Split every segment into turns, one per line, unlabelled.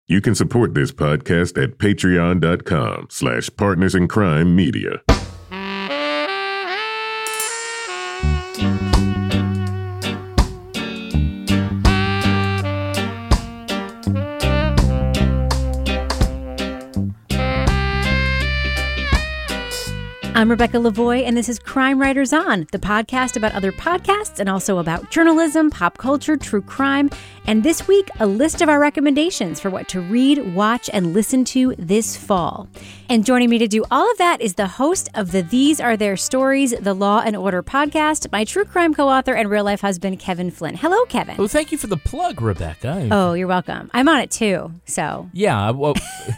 You can support this podcast at patreon.com/partnersincrimemedia.
I'm Rebecca Lavoie, and this is Crime Writers On, the podcast about other podcasts and also about journalism, pop culture, true crime, and this week, a list of our recommendations for what to read, watch, and listen to this fall. And joining me to do all of that is the host of the These Are Their Stories, the Law and Order podcast, my true crime co-author and real-life husband, Kevin Flynn. Hello, Kevin.
Well, thank you for the plug, Rebecca.
Oh, you're welcome. I'm on it, too, so.
Yeah, well,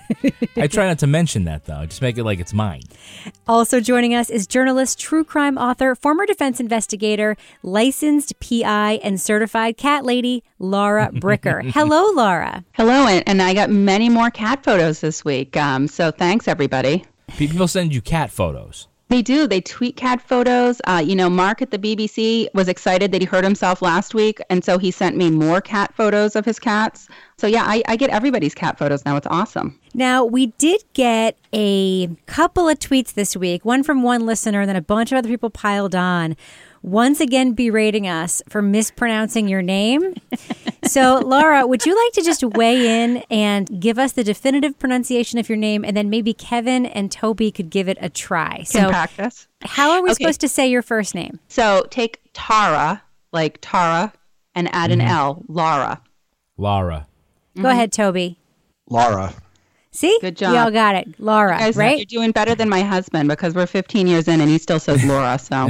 I try not to mention that, though. Just make it like it's mine.
Also joining us is journalist, true crime author, former defense investigator, licensed PI, and certified cat lady, Laura Bricker. Hello, Laura.
Hello, and I got many more cat photos this week, so thanks, everybody.
People send you cat photos.
They do. They tweet cat photos. Mark at the BBC was excited that he hurt himself last week, and so he sent me more cat photos of his cats. So, yeah, I get everybody's cat photos now. It's awesome.
Now, we did get a couple of tweets this week, one from one listener, and then a bunch of other people piled on, once again berating us for mispronouncing your name. So, Laura, would you like to just weigh in and give us the definitive pronunciation of your name, and then maybe Kevin and Toby could give it a try?
Can practice.
How are we supposed to say your first name?
So, take Tara, like Tara, and add an L, Laura.
Laura.
Go ahead, Toby.
Laura.
See?
Good job.
You all got it. Laura,
Guys,
right?
You're doing better than my husband because we're 15 years in and he still says Laura, so.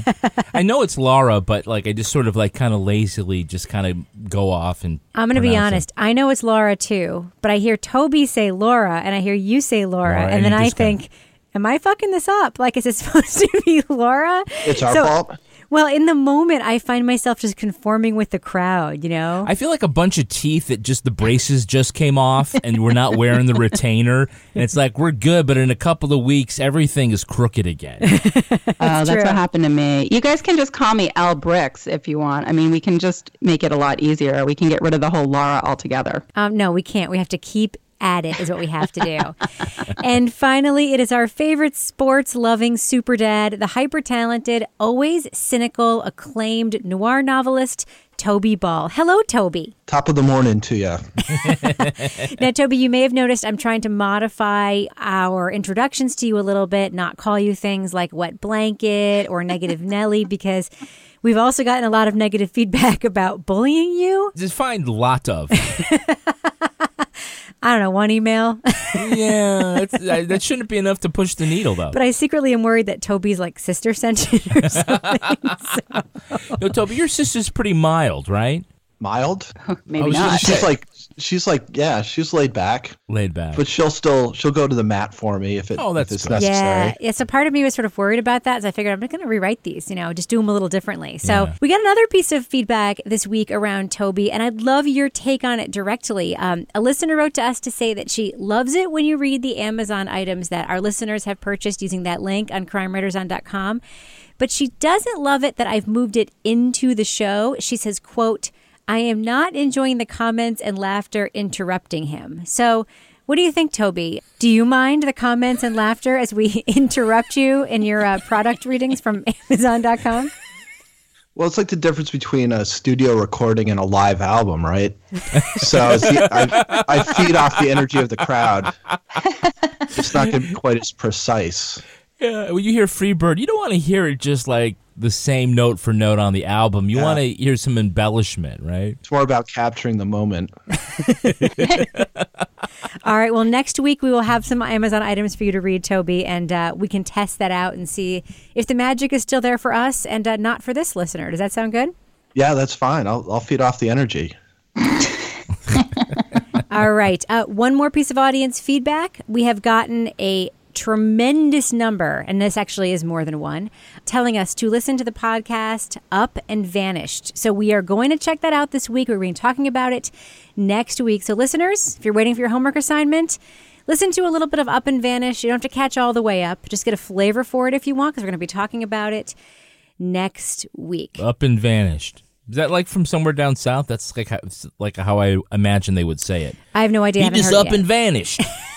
I know it's Laura, but I just sort of kind of lazily just kind of go off and
I'm going to be honest. I know it's Laura too, but I hear Toby say Laura and I hear you say Laura and then I think, am I fucking this up? Is it supposed to be Laura?
It's our fault.
Well, in the moment, I find myself just conforming with the crowd,
I feel like a bunch of teeth that just the braces just came off and we're not wearing the retainer. And it's like, we're good, but in a couple of weeks, everything is crooked again.
That's what happened to me. You guys can just call me L Bricks if you want. I mean, we can just make it a lot easier. We can get rid of the whole Laura altogether.
No, we can't. We have to keep at it is what we have to do. And finally, it is our favorite sports-loving super dad, the hyper-talented, always cynical, acclaimed noir novelist, Toby Ball. Hello, Toby.
Top of the morning to you.
Now, Toby, you may have noticed I'm trying to modify our introductions to you a little bit, not call you things like wet blanket or negative Nelly, because we've also gotten a lot of negative feedback about bullying you.
Just find a lot of.
I don't know, one email.
Yeah, that shouldn't be enough to push the needle, though.
But I secretly am worried that Toby's sister sent it or something.
No, Toby, your sister's pretty mild, right?
Mild?
Maybe not.
She's laid back.
Laid back.
But she'll go to the mat for me if it's necessary.
Yeah, so part of me was sort of worried about that. So I figured I'm not going to rewrite these, just do them a little differently. So we got another piece of feedback this week around Toby, and I'd love your take on it directly. A listener wrote to us to say that she loves it when you read the Amazon items that our listeners have purchased using that link on crimewriterson.com. But she doesn't love it that I've moved it into the show. She says, quote, I am not enjoying the comments and laughter interrupting him. So what do you think, Toby? Do you mind the comments and laughter as we interrupt you in your product readings from Amazon.com?
Well, it's like the difference between a studio recording and a live album, right? So I feed off the energy of the crowd. It's not going to be quite as precise.
Yeah, when you hear Freebird, you don't want to hear it just like the same note for note on the album. You want to hear some embellishment, right?
It's more about capturing the moment.
All right. Well, next week we will have some Amazon items for you to read, Toby, and we can test that out and see if the magic is still there for us and not for this listener. Does that sound good?
Yeah, that's fine. I'll feed off the energy.
All right. One more piece of audience feedback. We have gotten a tremendous number, and this actually is more than one, telling us to listen to the podcast Up and Vanished. So we are going to check that out this week. We're going to be talking about it next week. So listeners, if you're waiting for your homework assignment, listen to a little bit of Up and Vanished. You don't have to catch all the way up. Just get a flavor for it if you want, because we're going to be talking about it next week.
Up and Vanished. Is that like from somewhere down south? That's like how I imagine they would say it.
I have no idea.
He just up and vanished.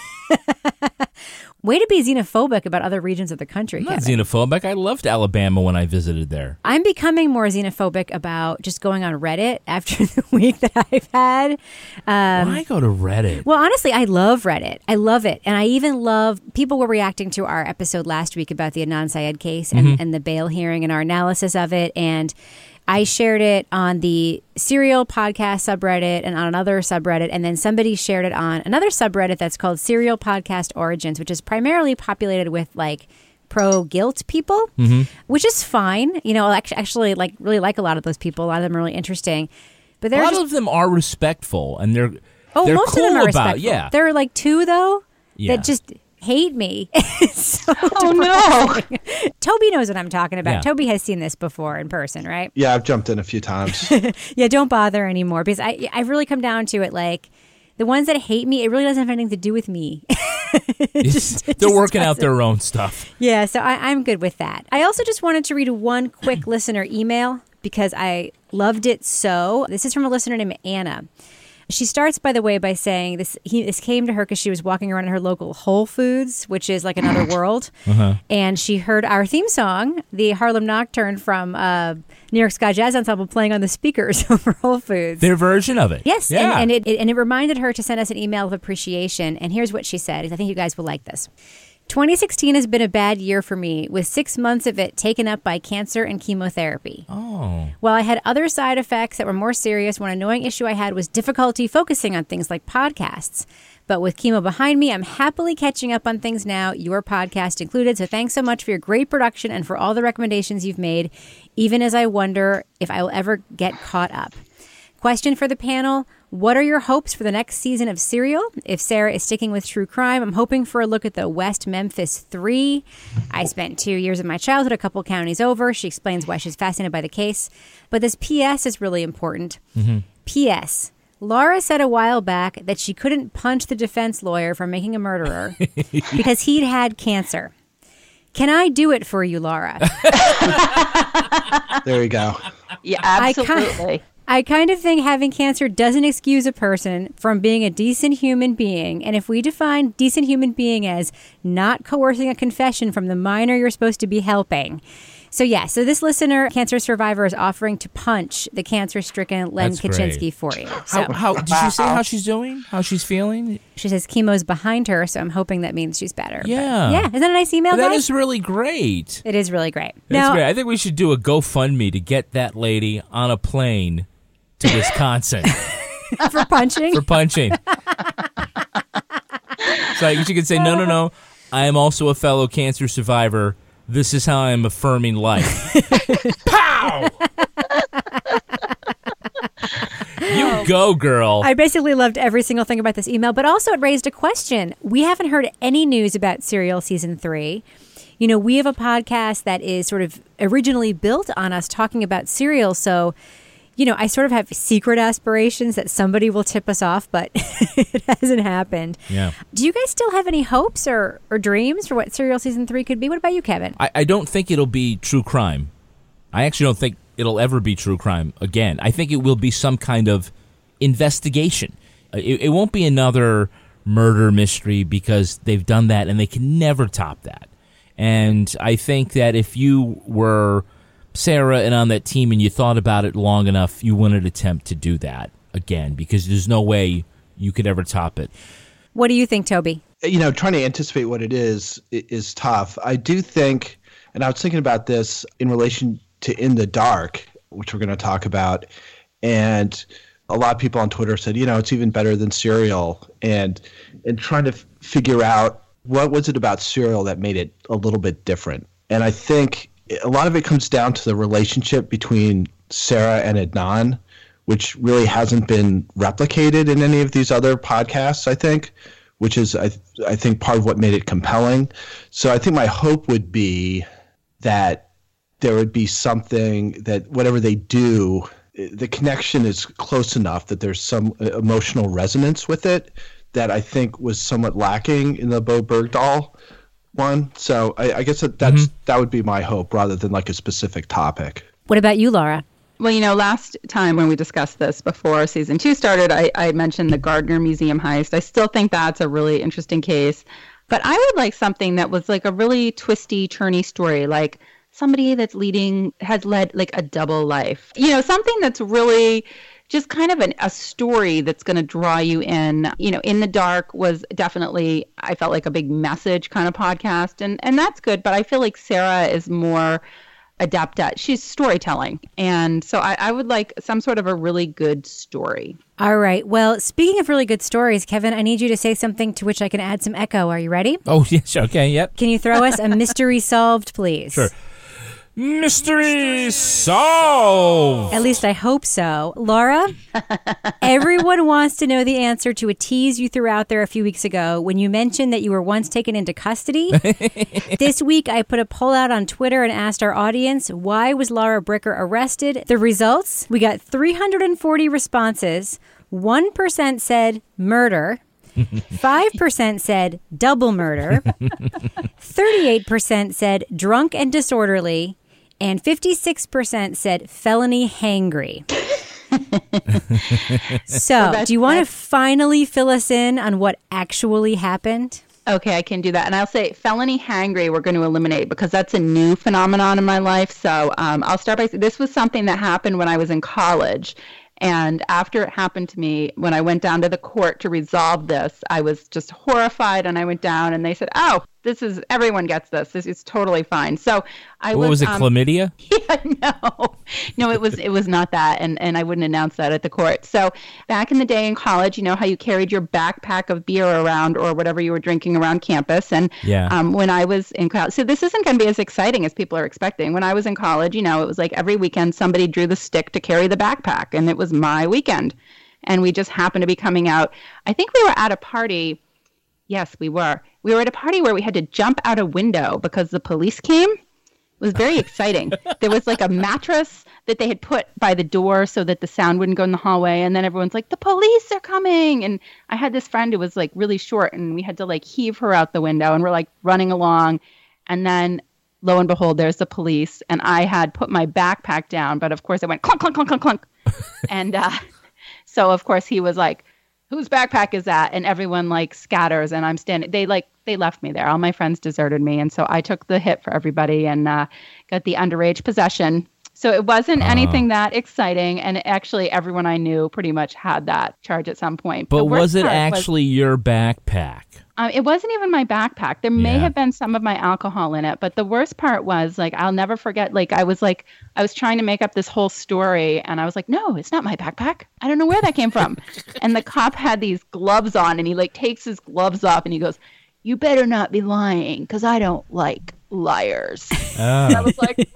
Way to be xenophobic about other regions of the country,
I'm not
Kevin.
xenophobic. I loved Alabama when I visited there.
I'm becoming more xenophobic about just going on Reddit after the week that I've had.
Why go to Reddit?
Well, honestly, I love Reddit. I love it. And I even love, people were reacting to our episode last week about the Adnan Syed case and the bail hearing and our analysis of it. And I shared it on the Serial Podcast subreddit and on another subreddit, and then somebody shared it on another subreddit that's called Serial Podcast Origins, which is primarily populated with like pro-guilt people, which is fine. You know, actually, like really like a lot of those people. A lot of them are really interesting, but
a lot of them are respectful, and they're
most
cool
of them are
about
respectful. There are like two though that just hate me. So no. Toby knows what I'm talking about.
Yeah.
Toby has seen this before in person, right?
Yeah, I've jumped in a few times.
Yeah, don't bother anymore, because I've really come down to it, like, the ones that hate me, it really doesn't have anything to do with me.
They're working out their own stuff.
Yeah, so I'm good with that. I also just wanted to read one quick listener email because I loved it so. This is from a listener named Anna. She starts, by the way, by saying this came to her because she was walking around in her local Whole Foods, which is like another world. And she heard our theme song, the Harlem Nocturne from New York Ska Jazz Ensemble, playing on the speakers over Whole Foods.
Their version of it.
Yes.
Yeah.
And it reminded her to send us an email of appreciation. And here's what she said. I think you guys will like this. 2016 has been a bad year for me, with 6 months of it taken up by cancer and chemotherapy.
Oh.
While I had other side effects that were more serious, one annoying issue I had was difficulty focusing on things like podcasts. But with chemo behind me, I'm happily catching up on things now, your podcast included. So thanks so much for your great production and for all the recommendations you've made, even as I wonder if I will ever get caught up. Question for the panel. What are your hopes for the next season of Serial? If Sarah is sticking with true crime, I'm hoping for a look at the West Memphis 3. I spent 2 years of my childhood a couple counties over. She explains why she's fascinated by the case. But this P.S. is really important. P.S. Laura said a while back that she couldn't punch the defense lawyer for making a murderer because he'd had cancer. Can I do it for you, Laura?
There you go.
Yeah, absolutely.
I kind of think having cancer doesn't excuse a person from being a decent human being. And if we define decent human being as not coercing a confession from the minor you're supposed to be helping. So so this listener, cancer survivor, is offering to punch the cancer-stricken Len Kaczynski for you. So,
how did she say how she's doing? How she's feeling?
She says chemo's behind her, so I'm hoping that means she's better.
Yeah.
Yeah. Isn't that a nice email,
That
guys?
is really great.
It is really great.
That's great. I think we should do a GoFundMe to get that lady on a plane to Wisconsin.
For punching?
For punching. So you could say, no, I am also a fellow cancer survivor. This is how I am affirming life. Pow! You go, girl.
I basically loved every single thing about this email, but also it raised a question. We haven't heard any news about Serial Season 3. You know, we have a podcast that is sort of originally built on us talking about Serial, so... You know, I sort of have secret aspirations that somebody will tip us off, but it hasn't happened.
Yeah.
Do you guys still have any hopes or dreams for what Serial Season 3 could be? What about you, Kevin?
I don't think it'll be true crime. I actually don't think it'll ever be true crime again. I think it will be some kind of investigation. It won't be another murder mystery because they've done that and they can never top that. And I think that if you were Sarah and on that team and you thought about it long enough, you wouldn't attempt to do that again because there's no way you could ever top it.
What do you think, Toby?
You know, trying to anticipate what it is tough. I do think, and I was thinking about this in relation to In the Dark, which we're going to talk about, and a lot of people on Twitter said, you know, it's even better than Serial, and trying to figure out what was it about Serial that made it a little bit different. And I think a lot of it comes down to the relationship between Sarah and Adnan, which really hasn't been replicated in any of these other podcasts, I think, which is, I think, part of what made it compelling. So I think my hope would be that there would be something that whatever they do, the connection is close enough that there's some emotional resonance with it that I think was somewhat lacking in the Bo Bergdahl one. So I guess that would be my hope rather than like a specific topic.
What about you, Laura?
Well, last time when we discussed this before season 2 started, I mentioned the Gardner Museum heist. I still think that's a really interesting case. But I would like something that was like a really twisty, turny story, like somebody has led like a double life. Something that's really just kind of a story that's going to draw you in. In the Dark was definitely, I felt like a big message kind of podcast, and that's good. But I feel like Sarah is more adept at, she's storytelling. And so I would like some sort of a really good story.
All right. Well, speaking of really good stories, Kevin, I need you to say something to which I can add some echo. Are you ready?
Oh, yes. Okay. Yep.
Can you throw us a mystery solved, please?
Sure. Mystery solved!
At least I hope so. Laura, everyone wants to know the answer to a tease you threw out there a few weeks ago when you mentioned that you were once taken into custody. This week, I put a poll out on Twitter and asked our audience, why was Laura Bricker arrested? The results, we got 340 responses. 1% said murder. 5% said double murder. 38% said drunk and disorderly. And 56% said felony hangry. So, do you want to finally fill us in on what actually happened?
Okay, I can do that. And I'll say felony hangry we're going to eliminate because that's a new phenomenon in my life. So I'll start by saying this was something that happened when I was in college. And after it happened to me, when I went down to the court to resolve this, I was just horrified. And I went down and they said, oh, everyone gets this. This is totally fine. So
What was it, chlamydia?
Yeah, no, it was not that. And I wouldn't announce that at the court. So back in the day in college, you know how you carried your backpack of beer around or whatever you were drinking around campus. And when I was in college, so this isn't going to be as exciting as people are expecting. When I was in college, it was like every weekend somebody drew the stick to carry the backpack. And it was my weekend. And we just happened to be coming out. I think we were at a party. Yes, we were. We were at a party where we had to jump out a window because the police came. It was very exciting. There was like a mattress that they had put by the door so that the sound wouldn't go in the hallway. And then everyone's like, the police are coming. And I had this friend who was like really short and we had to like heave her out the window and we're like running along. And then lo and behold, there's the police. And I had put my backpack down. But of course it went clunk, clunk, clunk, clunk, clunk. And so of course he was like, whose backpack is that? And everyone like scatters and I'm standing. They left me there. All my friends deserted me. And so I took the hit for everybody and got the underage possession. So it wasn't anything that exciting. And actually everyone I knew pretty much had that charge at some point.
But was it actually your backpack?
It wasn't even my backpack. There may have been some of my alcohol in it. But the worst part was like, I'll never forget, I was trying to make up this whole story. And I was like, no, it's not my backpack. I don't know where that came from. And the cop had these gloves on and he like takes his gloves off and he goes, you better not be lying because I don't like liars. And I was like,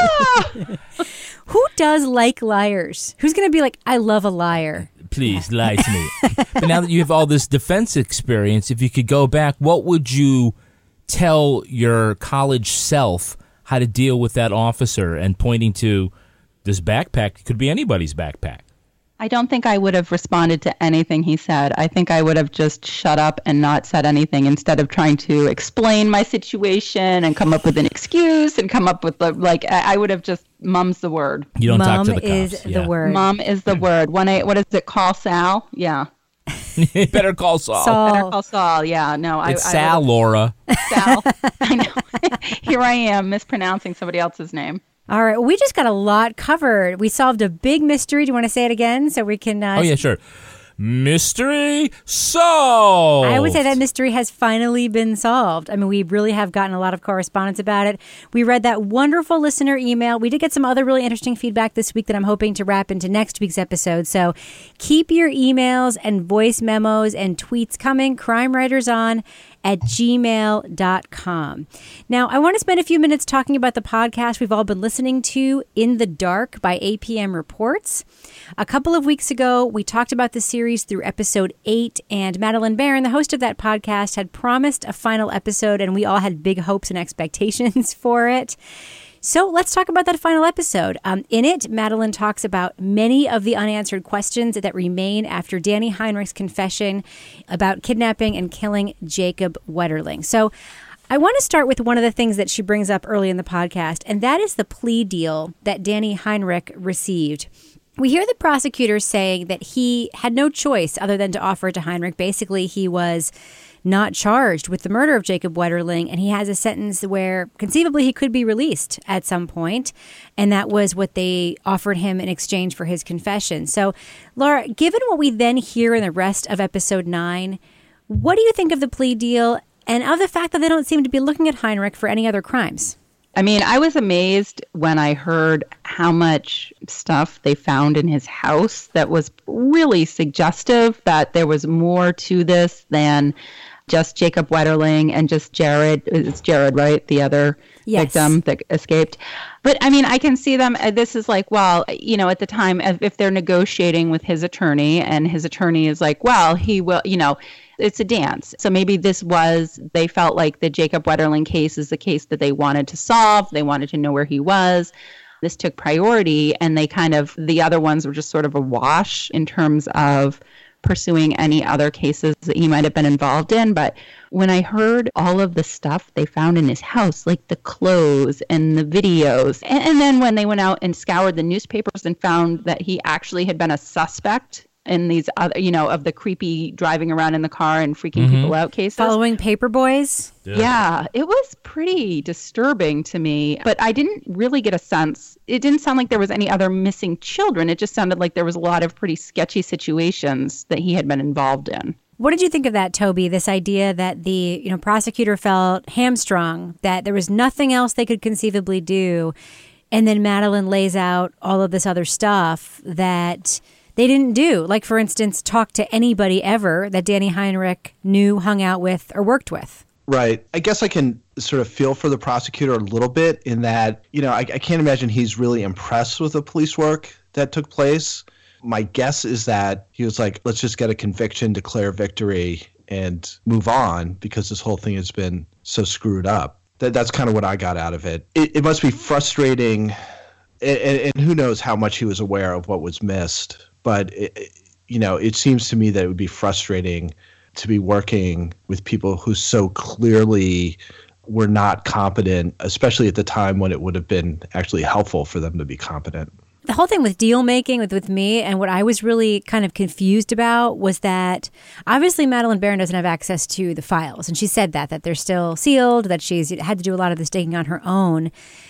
ah!
Who does like liars? Who's going to be like, I love a liar?
Please lie to me. But now that you have all this defense experience, if you could go back, what would you tell your college self how to deal with that officer and pointing to this backpack? It could be anybody's backpack.
I don't think I would have responded to anything he said. I think I would have just shut up and not said anything instead of trying to explain my situation and come up with an excuse and come up with I would have just mum's the word.
You don't talk to the cops.
Mum is the word.
Mum is the word. What is it? Call Sal? Yeah.
Better call Saul.
Better call Saul. Yeah. No,
it's Sal, Laura.
Sal. I know. Here I am mispronouncing somebody else's name.
All right. We just got a lot covered. We solved a big mystery. Do you want to say it again so we can...
Oh, yeah, sure. Mystery solved.
I would say that mystery has finally been solved. I mean, we really have gotten a lot of correspondence about it. We read that wonderful listener email. We did get some other really interesting feedback this week that I'm hoping to wrap into next week's episode. So keep your emails and voice memos and tweets coming. crimewriterson@gmail.com. Now, I want to spend a few minutes talking about the podcast we've all been listening to, In the Dark by APM Reports. A couple of weeks ago, we talked about the series through episode 8, and Madeline Barron, the host of that podcast, had promised a final episode, and we all had big hopes and expectations for it. So let's talk about that final episode. In it, Madeline talks about many of the unanswered questions that remain after Danny Heinrich's confession about kidnapping and killing Jacob Wetterling. So I want to start with one of the things that she brings up early in the podcast, and that is the plea deal that Danny Heinrich received. We hear the prosecutor saying that he had no choice other than to offer it to Heinrich. Basically, he was not charged with the murder of Jacob Wetterling, and he has a sentence where conceivably he could be released at some point, and that was what they offered him in exchange for his confession. So, Laura, given what we then hear in the rest of episode 9, what do you think of the plea deal and of the fact that they don't seem to be looking at Heinrich for any other crimes?
I mean, I was amazed when I heard how much stuff they found in his house that was really suggestive that there was more to this than just Jacob Wetterling and just Jared. It's Jared, right? The other victim that escaped. But I mean, I can see them. This is like, well, you know, at the time, if they're negotiating with his attorney and his attorney is like, well, he will, you know, it's a dance. So maybe they felt like the Jacob Wetterling case is the case that they wanted to solve. They wanted to know where he was. This took priority, and the other ones were just sort of a wash in terms of pursuing any other cases that he might have been involved in. But when I heard all of the stuff they found in his house, like the clothes and the videos, and then when they went out and scoured the newspapers and found that he actually had been a suspect in these other, you know, of the creepy driving around in the car and freaking people out cases.
Following paper boys?
Yeah, it was pretty disturbing to me, but I didn't really get a sense. It didn't sound like there was any other missing children. It just sounded like there was a lot of pretty sketchy situations that he had been involved in.
What did you think of that, Toby? This idea that the prosecutor felt hamstrung, that there was nothing else they could conceivably do, and then Madeleine lays out all of this other stuff that they didn't do. Like, for instance, talk to anybody ever that Danny Heinrich knew, hung out with, or worked with.
Right. I guess I can sort of feel for the prosecutor a little bit in that, you know, I can't imagine he's really impressed with the police work that took place. My guess is that he was like, let's just get a conviction, declare victory, and move on because this whole thing has been so screwed up. That's kind of what I got out of it. It must be frustrating, and who knows how much he was aware of what was missed. But, it seems to me that it would be frustrating to be working with people who so clearly were not competent, especially at the time when it would have been actually helpful for them to be competent.
The whole thing with deal making with me, and what I was really kind of confused about was that obviously Madeleine Baran doesn't have access to the files. And she said that they're still sealed, that she's had to do a lot of this digging on her own.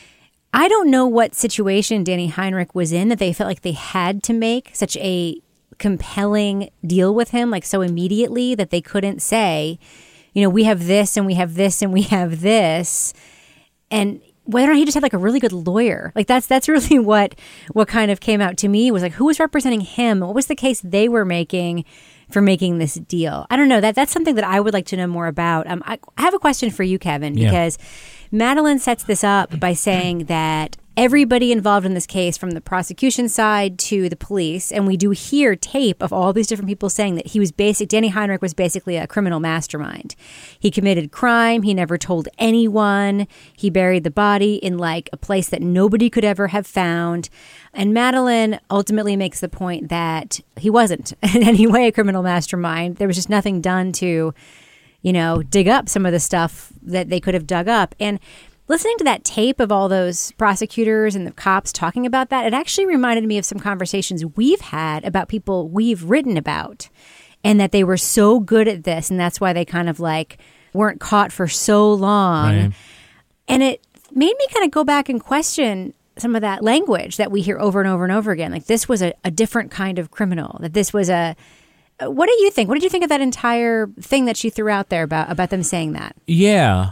I don't know what situation Danny Heinrich was in that they felt like they had to make such a compelling deal with him, like so immediately, that they couldn't say, we have this and we have this and we have this. And whether or not he just had like a really good lawyer. Like that's really what kind of came out to me was like, who was representing him? What was the case they were making for making this deal? I don't know. That's something that I would like to know more about. I have a question for you, Kevin, because Madeleine sets this up by saying that everybody involved in this case, from the prosecution side to the police, and we do hear tape of all these different people saying that Danny Heinrich was basically a criminal mastermind. He committed crime. He never told anyone. He buried the body in like a place that nobody could ever have found. And Madeleine ultimately makes the point that he wasn't in any way a criminal mastermind. There was just nothing done to, dig up some of the stuff that they could have dug up. And listening to that tape of all those prosecutors and the cops talking about that, it actually reminded me of some conversations we've had about people we've written about, and that they were so good at this, and that's why they kind of like weren't caught for so long. Right. And it made me kind of go back and question some of that language that we hear over and over and over again. Like this was a different kind of criminal, that this was what do you think? What did you think of that entire thing that she threw out there about them saying that?
Yeah.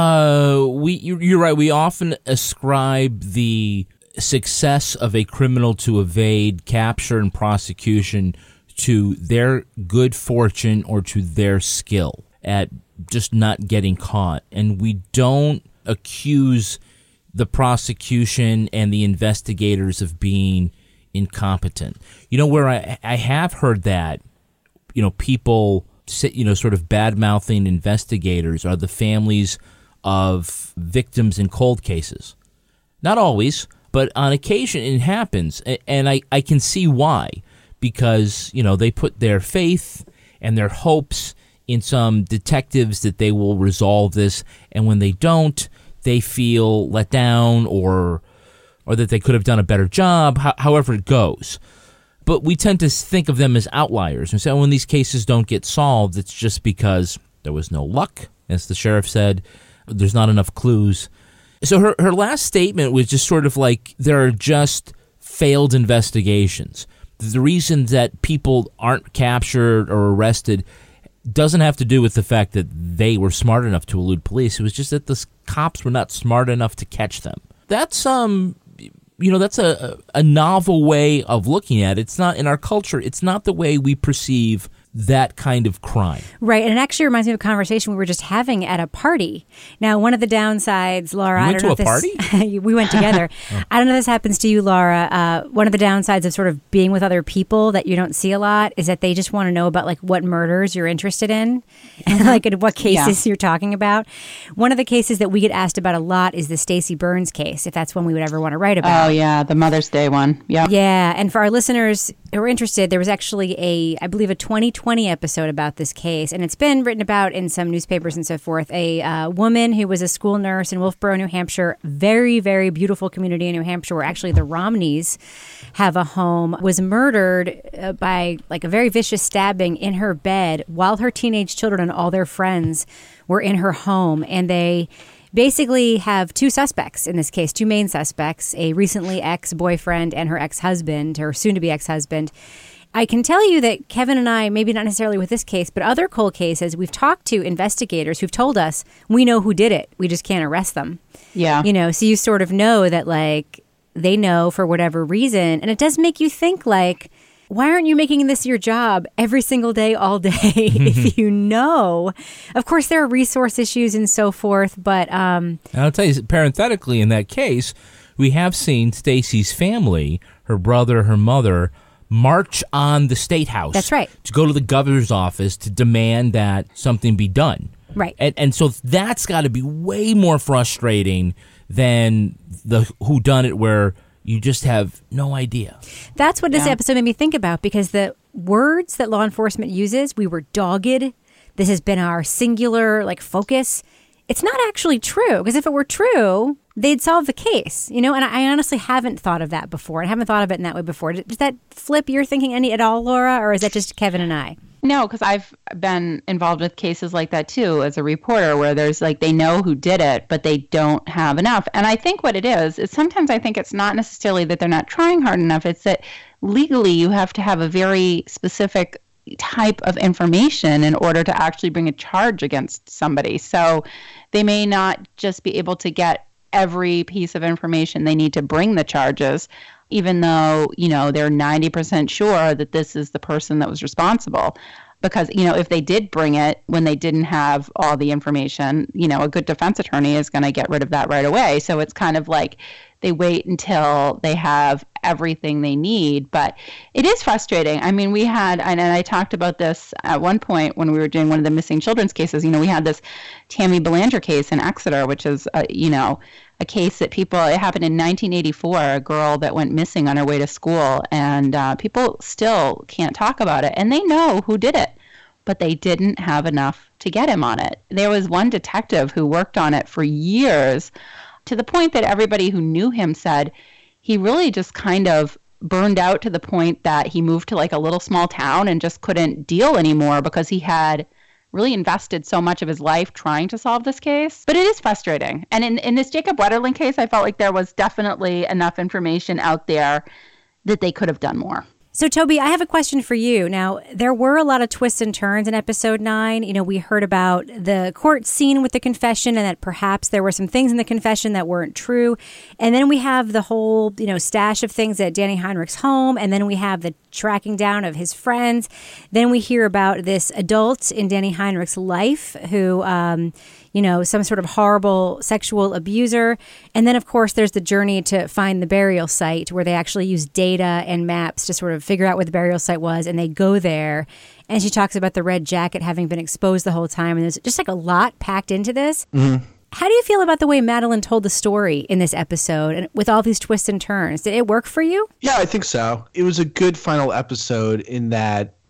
You're right. We often ascribe the success of a criminal to evade capture and prosecution to their good fortune or to their skill at just not getting caught. And we don't accuse the prosecution and the investigators of being incompetent. Where I have heard that, people sort of bad-mouthing investigators are the families of victims in cold cases. Not always, but on occasion it happens. And I can see why. Because, they put their faith and their hopes in some detectives that they will resolve this, and when they don't, they feel let down or that they could have done a better job, however it goes. But we tend to think of them as outliers. And so when these cases don't get solved, it's just because there was no luck, as the sheriff said. There's not enough clues. So her last statement was just sort of like, there are just failed investigations. The reason that people aren't captured or arrested doesn't have to do with the fact that they were smart enough to elude police. It was just that the cops were not smart enough to catch them. That's that's a novel way of looking at it. It's not in our culture. It's not the way we perceive that kind of crime.
Right. And it actually reminds me of a conversation we were just having at a party. Now, one of the downsides, Laura,
you went to a
party? We went together. I don't know if this happens to you, Laura. One of the downsides of sort of being with other people that you don't see a lot is that they just want to know about like what murders you're interested in and like what cases you're talking about. One of the cases that we get asked about a lot is the Stacey Burns case, if that's one we would ever want to write about.
Oh, yeah. The Mother's Day one. Yep.
Yeah. And for our listeners who are interested, there was actually I believe a 2020 episode about this case, and it's been written about in some newspapers and so forth. A woman who was a school nurse in Wolfboro, New Hampshire, very, very beautiful community in New Hampshire where actually the Romneys have a home, was murdered by like a very vicious stabbing in her bed while her teenage children and all their friends were in her home. And they basically have two suspects in this case, two main suspects, a recently ex-boyfriend and her ex-husband, or soon-to-be ex-husband. I can tell you that Kevin and I, maybe not necessarily with this case, but other cold cases, we've talked to investigators who've told us we know who did it. We just can't arrest them.
Yeah.
So you sort of know that like they know for whatever reason. And it does make you think like, why aren't you making this your job every single day, all day, if you know? Of course, there are resource issues and so forth, but...
And I'll tell you, parenthetically, in that case, we have seen Stacey's family, her brother, her mother, march on the State House.
That's right.
To go to the governor's office to demand that something be done.
Right.
And so that's got to be way more frustrating than the whodunit where you just have no idea.
That's what this episode made me think about, because the words that law enforcement uses, we were dogged. This has been our singular focus. It's not actually true, because if it were true, they'd solve the case, and I honestly haven't thought of that before. I haven't thought of it in that way before. Does that flip your thinking any at all, Laura, or is that just Kevin and I?
No, because I've been involved with cases like that too as a reporter, where there's they know who did it, but they don't have enough. And I think what it is sometimes I think it's not necessarily that they're not trying hard enough. It's that legally you have to have a very specific type of information in order to actually bring a charge against somebody. So they may not just be able to get every piece of information they need to bring the charges, even though, they're 90% sure that this is the person that was responsible. Because, if they did bring it when they didn't have all the information, a good defense attorney is going to get rid of that right away. So it's kind of like they wait until they have everything they need. But it is frustrating. I mean, we had, and I talked about this at one point when we were doing one of the missing children's cases. We had this Tammy Belanger case in Exeter, which is, a case that it happened in 1984, a girl that went missing on her way to school, and people still can't talk about it. And they know who did it, but they didn't have enough to get him on it. There was one detective who worked on it for years, to the point that everybody who knew him said he really just kind of burned out to the point that he moved to a little small town and just couldn't deal anymore because he had really invested so much of his life trying to solve this case. But it is frustrating. And in this Jacob Wetterling case, I felt like there was definitely enough information out there that they could have done more.
So, Toby, I have a question for you. Now, there were a lot of twists and turns in episode 9. We heard about the court scene with the confession and that perhaps there were some things in the confession that weren't true. And then we have the whole, stash of things at Danny Heinrich's home. And then we have the tracking down of his friends. Then we hear about this adult in Danny Heinrich's life who, some sort of horrible sexual abuser. And then, of course, there's the journey to find the burial site where they actually use data and maps to sort of figure out where the burial site was. And they go there. And she talks about the red jacket having been exposed the whole time. And there's just a lot packed into this. Mm-hmm. How do you feel about the way Madeleine told the story in this episode and with all these twists and turns? Did it work for you?
Yeah, I think so. It was a good final episode in that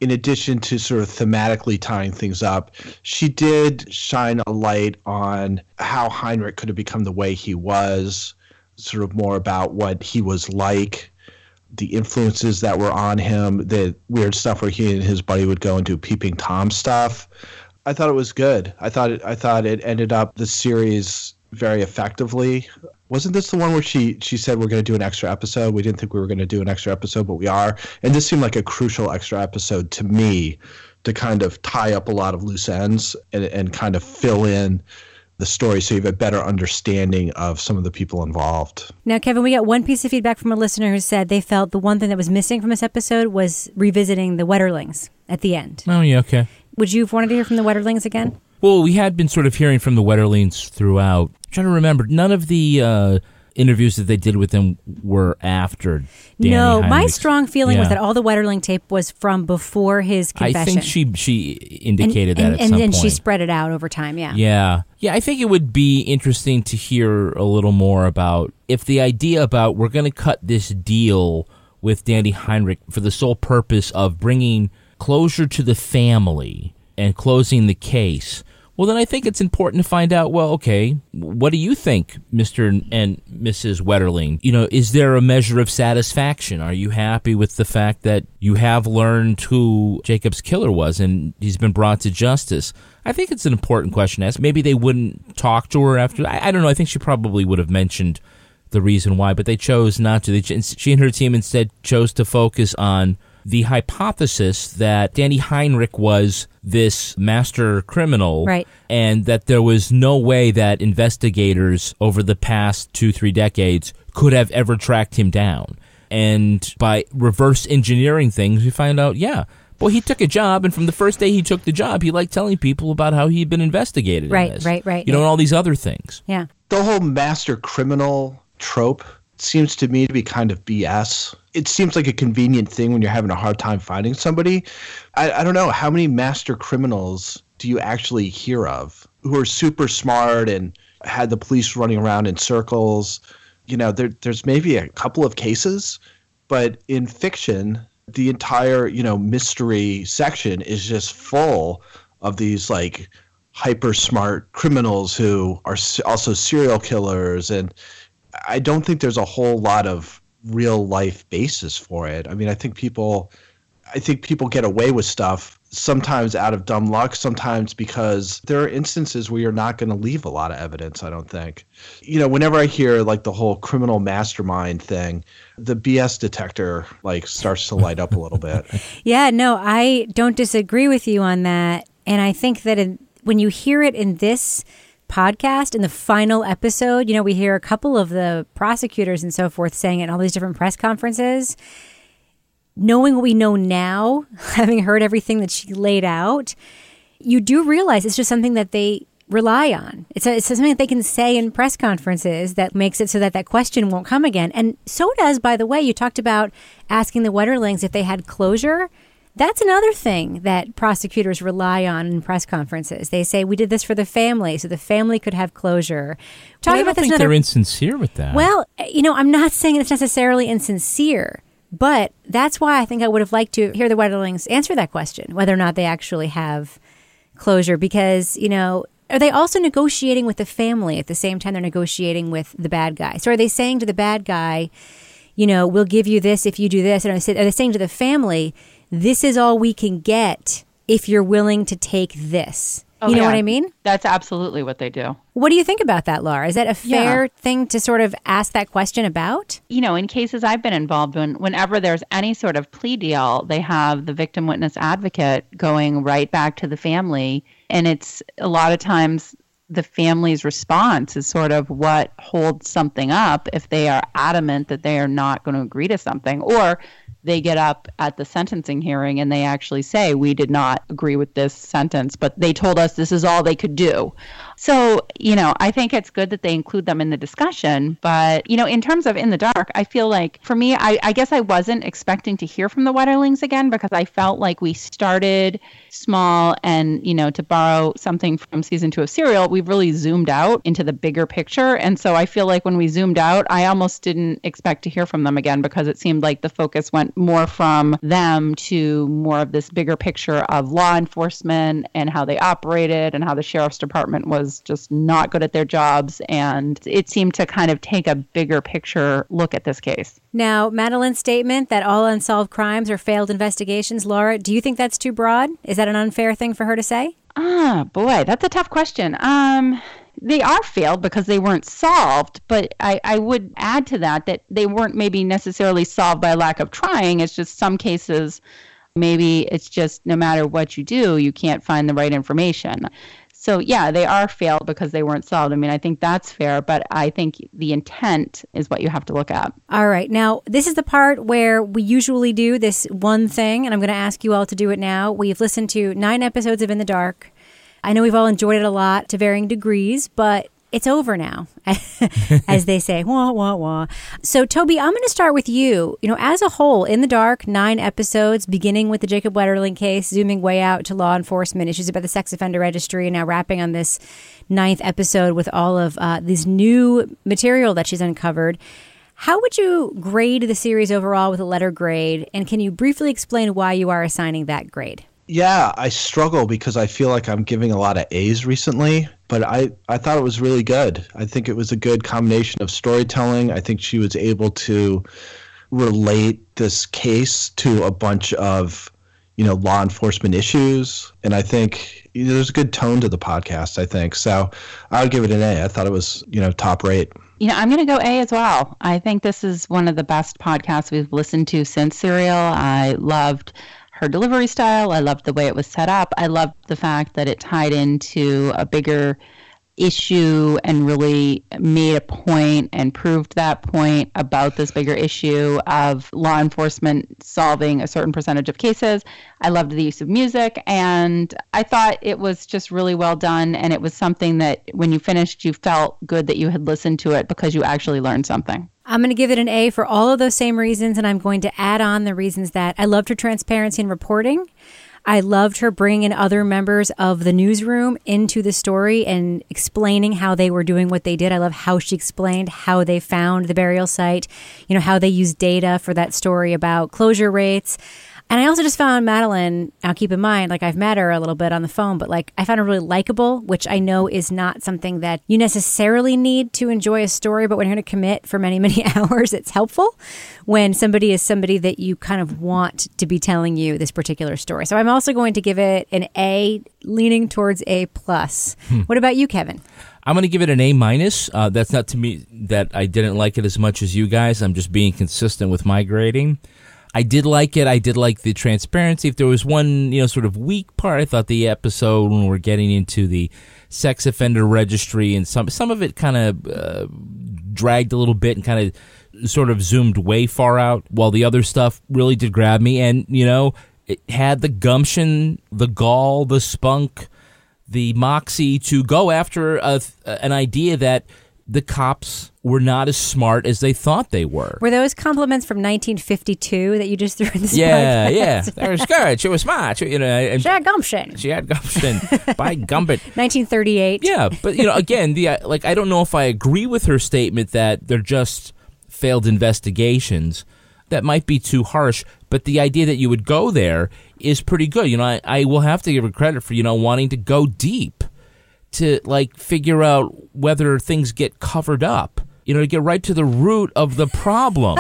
in addition to sort of thematically tying things up, she did shine a light on how Heinrich could have become the way he was, sort of more about what he was like, the influences that were on him, the weird stuff where he and his buddy would go and do Peeping Tom stuff. I thought it was good. I thought it ended up the series very effectively. Wasn't this the one where she said we're going to do an extra episode? We didn't think we were going to do an extra episode, but we are. And this seemed like a crucial extra episode to me to kind of tie up a lot of loose ends and kind of fill in the story so you have a better understanding of some of the people involved.
Now, Kevin, we got one piece of feedback from a listener who said they felt the one thing that was missing from this episode was revisiting the Wetterlings at the end.
Oh, yeah, okay.
Would you have wanted to hear from the Wetterlings again?
Well, we had been sort of hearing from the Wetterlings throughout. I'm trying to remember, none of the interviews that they did with him were after Danny Heinrich's.
My strong feeling was that all the Wetterling tape was from before his confession.
I think she indicated that at some point.
And she spread it out over time, yeah.
Yeah, I think it would be interesting to hear a little more about if the idea about we're going to cut this deal with Danny Heinrich for the sole purpose of bringing closure to the family and closing the case. Well, then I think it's important to find out, well, okay, what do you think, Mr. and Mrs. Wetterling? You know, is there a measure of satisfaction? Are you happy with the fact that you have learned who Jacob's killer was and he's been brought to justice? I think it's an important question to ask. Maybe they wouldn't talk to her after. I don't know. I think she probably would have mentioned the reason why, but they chose not to. She and her team instead chose to focus on the hypothesis that Danny Heinrich was this master criminal,
right,
and that there was no way that investigators over the past 2-3 decades could have ever tracked him down. And by reverse engineering things, we find out, well, he took a job, and from the first day he took the job, he liked telling people about how he'd been investigated.
Right.
You know, and all these other things.
Yeah.
The whole master criminal trope seems to me to be kind of BS. It seems like a convenient thing when you're having a hard time finding somebody. I don't know, how many master criminals do you actually hear of who are super smart and had the police running around in circles? You know, there's maybe a couple of cases, but in fiction, the entire, mystery section is just full of these like hyper smart criminals who are also serial killers. And I don't think there's a whole lot of real life basis for it. I mean, I think people get away with stuff sometimes out of dumb luck, sometimes because there are instances where you're not going to leave a lot of evidence, I don't think. Whenever I hear like the whole criminal mastermind thing, the BS detector like starts to light up a little bit.
Yeah, no, I don't disagree with you on that. And I think that when you hear it in this podcast, in the final episode, we hear a couple of the prosecutors and so forth saying it in all these different press conferences. Knowing what we know now, having heard everything that she laid out, you do realize it's just something that they rely on. It's something that they can say in press conferences that makes it so that question won't come again. And so does, by the way, you talked about asking the Wetterlings if they had closure. That's another thing that prosecutors rely on in press conferences. They say, we did this for the family, so the family could have closure.
I don't think they're insincere with that.
Well, I'm not saying it's necessarily insincere, but that's why I think I would have liked to hear the Wetterlings answer that question, whether or not they actually have closure. Because, are they also negotiating with the family at the same time they're negotiating with the bad guy? So are they saying to the bad guy, we'll give you this if you do this? And are they saying to the family, this is all we can get if you're willing to take this? You know what I mean?
That's absolutely what they do.
What do you think about that, Laura? Is that a fair thing to sort of ask that question about?
In cases I've been involved in, whenever there's any sort of plea deal, they have the victim witness advocate going right back to the family. And it's a lot of times the family's response is sort of what holds something up if they are adamant that they are not going to agree to something. Or they get up at the sentencing hearing and they actually say, we did not agree with this sentence, but they told us this is all they could do. So, I think it's good that they include them in the discussion. But, in terms of in the dark, I feel like for me, I guess I wasn't expecting to hear from the Wetterlings again because I felt like we started small and, to borrow something from season 2 of Serial, we've really zoomed out into the bigger picture. And so I feel like when we zoomed out, I almost didn't expect to hear from them again because it seemed like the focus went want more from them to more of this bigger picture of law enforcement and how they operated and how the sheriff's department was just not good at their jobs. And it seemed to kind of take a bigger picture look at this case.
Now, Madeline's statement that all unsolved crimes are failed investigations, Laura, do you think that's too broad? Is that an unfair thing for her to say?
Boy, that's a tough question. They are failed because they weren't solved, but I would add to that they weren't maybe necessarily solved by lack of trying. It's just some cases, maybe it's just no matter what you do, you can't find the right information. So yeah, they are failed because they weren't solved. I mean, I think that's fair, but I think the intent is what you have to look at.
All right. Now, this is the part where we usually do this one thing, and I'm going to ask you all to do it now. We've listened to 9 episodes of In the Dark. I know we've all enjoyed it a lot to varying degrees, but it's over now, as they say. Wah, wah, wah. So, Toby, I'm going to start with you. You know, as a whole, In the Dark, 9 episodes, beginning with the Jacob Wetterling case, zooming way out to law enforcement issues about the sex offender registry, and now wrapping on this 9th episode with all of this new material that she's uncovered. How would you grade the series overall with a letter grade? And can you briefly explain why you are assigning that grade?
Yeah, I struggle because I feel like I'm giving a lot of A's recently, but I thought it was really good. I think it was a good combination of storytelling. I think she was able to relate this case to a bunch of, law enforcement issues. And I think there's a good tone to the podcast, I think. So I would give it an A. I thought it was, top rate.
I'm going to go A as well. I think this is one of the best podcasts we've listened to since Serial. I loved her delivery style. I loved the way it was set up. I loved the fact that it tied into a bigger issue and really made a point and proved that point about this bigger issue of law enforcement solving a certain percentage of cases. I loved the use of music, and I thought it was just really well done, and it was something that when you finished, you felt good that you had listened to it because you actually learned something.
I'm going to give it an A for all of those same reasons, and I'm going to add on the reasons that I loved her transparency in reporting. I loved her bringing in other members of the newsroom into the story and explaining how they were doing what they did. I love how she explained how they found the burial site, how they used data for that story about closure rates. And I also just found Madeline, now keep in mind, I've met her a little bit on the phone, but I found her really likable, which I know is not something that you necessarily need to enjoy a story, but when you're going to commit for many, many hours, it's helpful when somebody is somebody that you kind of want to be telling you this particular story. So I'm also going to give it an A, leaning towards A+. What about you, Kevin?
I'm going to give it an A-. That's not to me that I didn't like it as much as you guys. I'm just being consistent with my grading. I did like it. I did like the transparency. If there was one, sort of weak part, I thought the episode when we're getting into the sex offender registry and some of it kind of dragged a little bit and kind of sort of zoomed way far out, while the other stuff really did grab me. And, it had the gumption, the gall, the spunk, the moxie to go after an idea that the cops were not as smart as they thought they were.
Were those compliments from 1952 that you just threw in this podcast?
Yeah. That was good. She was smart. She
had gumption.
She had gumption. By gumpit.
1938.
Yeah, but, again, I don't know if I agree with her statement that they're just failed investigations. That might be too harsh, but the idea that you would go there is pretty good. I will have to give her credit for, wanting to go deep to figure out whether things get covered up, to get right to the root of the problem,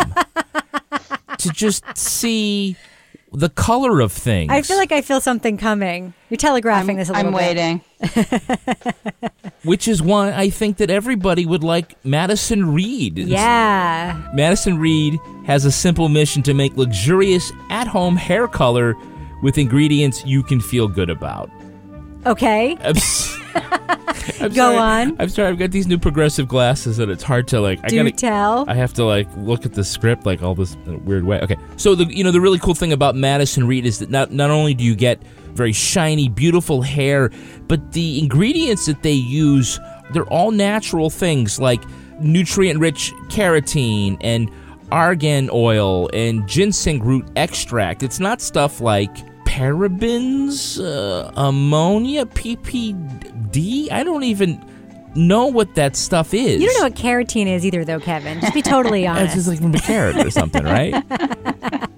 to just see the color of things.
I feel like I feel something coming. You're telegraphing this a little bit.
I'm waiting.
Which is why I think that everybody would like Madison Reed.
Yeah.
Madison Reed has a simple mission to make luxurious at-home hair color with ingredients you can feel good about.
Okay. Go on.
I'm sorry. I've got these new progressive glasses, and it's hard to
tell.
I have to look at the script all this in a weird way. Okay. So the really cool thing about Madison Reed is that not only do you get very shiny, beautiful hair, but the ingredients that they use, they're all natural things like nutrient-rich keratin and argan oil and ginseng root extract. It's not stuff like parabens, ammonia, PPD. I don't even know what that stuff is.
You don't know what keratin is either, though, Kevin. Just be totally honest.
It's just from a carrot or something, right?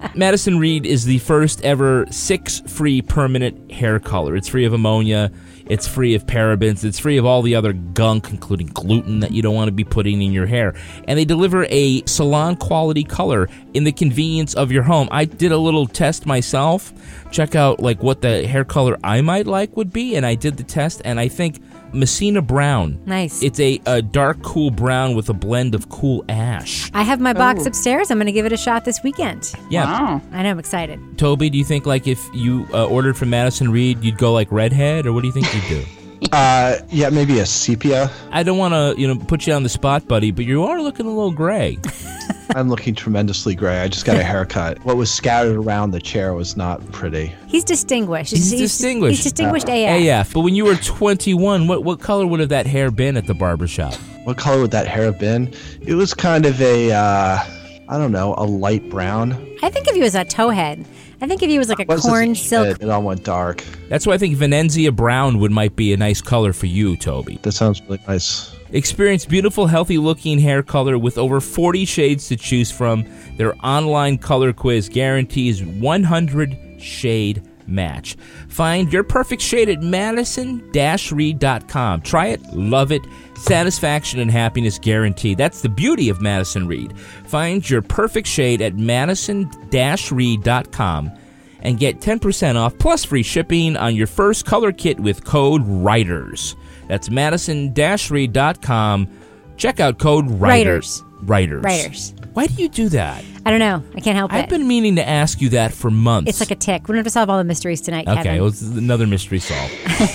Madison Reed is the first ever 6-free permanent hair color. It's free of ammonia. It's free of parabens. It's free of all the other gunk, including gluten that you don't want to be putting in your hair. And they deliver a salon-quality color in the convenience of your home. I did a little test myself. Check out like what the hair color I might like would be, and I did the test, and I think Messina Brown.
Nice.
It's a dark, cool brown with a blend of cool ash.
I have my box upstairs. I'm going to give it a shot this weekend.
Yeah.
Wow.
I know, I'm excited.
Toby, do you think like if you ordered from Madison Reed, you'd go like redhead, or what do you think you'd do?
Yeah, maybe a sepia.
I don't want to, put you on the spot, buddy, but you are looking a little gray.
I'm looking tremendously gray. I just got a haircut. What was scattered around the chair was not pretty.
He's distinguished.
He's distinguished.
He's distinguished AF.
AF. But when you were 21, what color would have that hair been at the barbershop?
What color would that hair have been? It was kind of a, I don't know, a light brown.
I think of you as a towhead. I think of you as like a corn silk.
It all went dark.
That's why I think Venezia Brown might be a nice color for you, Toby.
That sounds really nice.
Experience beautiful, healthy-looking hair color with over 40 shades to choose from. Their online color quiz guarantees 100-shade match. Find your perfect shade at madison-reed.com. Try it, love it, satisfaction and happiness guaranteed. That's the beauty of Madison Reed. Find your perfect shade at madison-reed.com and get 10% off plus free shipping on your first color kit with code WRITERS. That's madison-reed.com. Check out code WRITERS. Writers. Why do you do that?
I don't know. I can't help it.
I've been meaning to ask you that for months.
It's like a tick. We don't have to solve all the mysteries tonight, Kevin.
Okay, well, it's another mystery solved.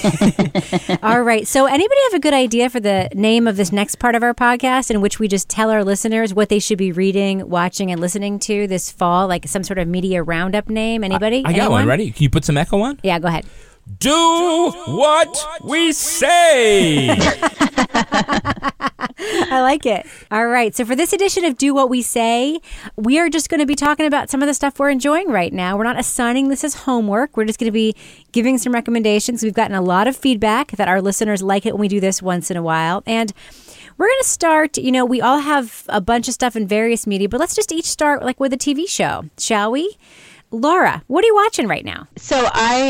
All right. So anybody have a good idea for the name of this next part of our podcast in which we just tell our listeners what they should be reading, watching, and listening to this fall, like some sort of media roundup name? Anybody?
I got one. Ready? Can you put some echo on?
Yeah, go ahead.
Do what we say.
I like it. All right. So for this edition of Do What We Say, we are just going to be talking about some of the stuff we're enjoying right now. We're not assigning this as homework. We're just going to be giving some recommendations. We've gotten a lot of feedback that our listeners like it when we do this once in a while. And we're going to start, we all have a bunch of stuff in various media, but let's just each start like with a TV show, shall we? Laura, what are you watching right now?
So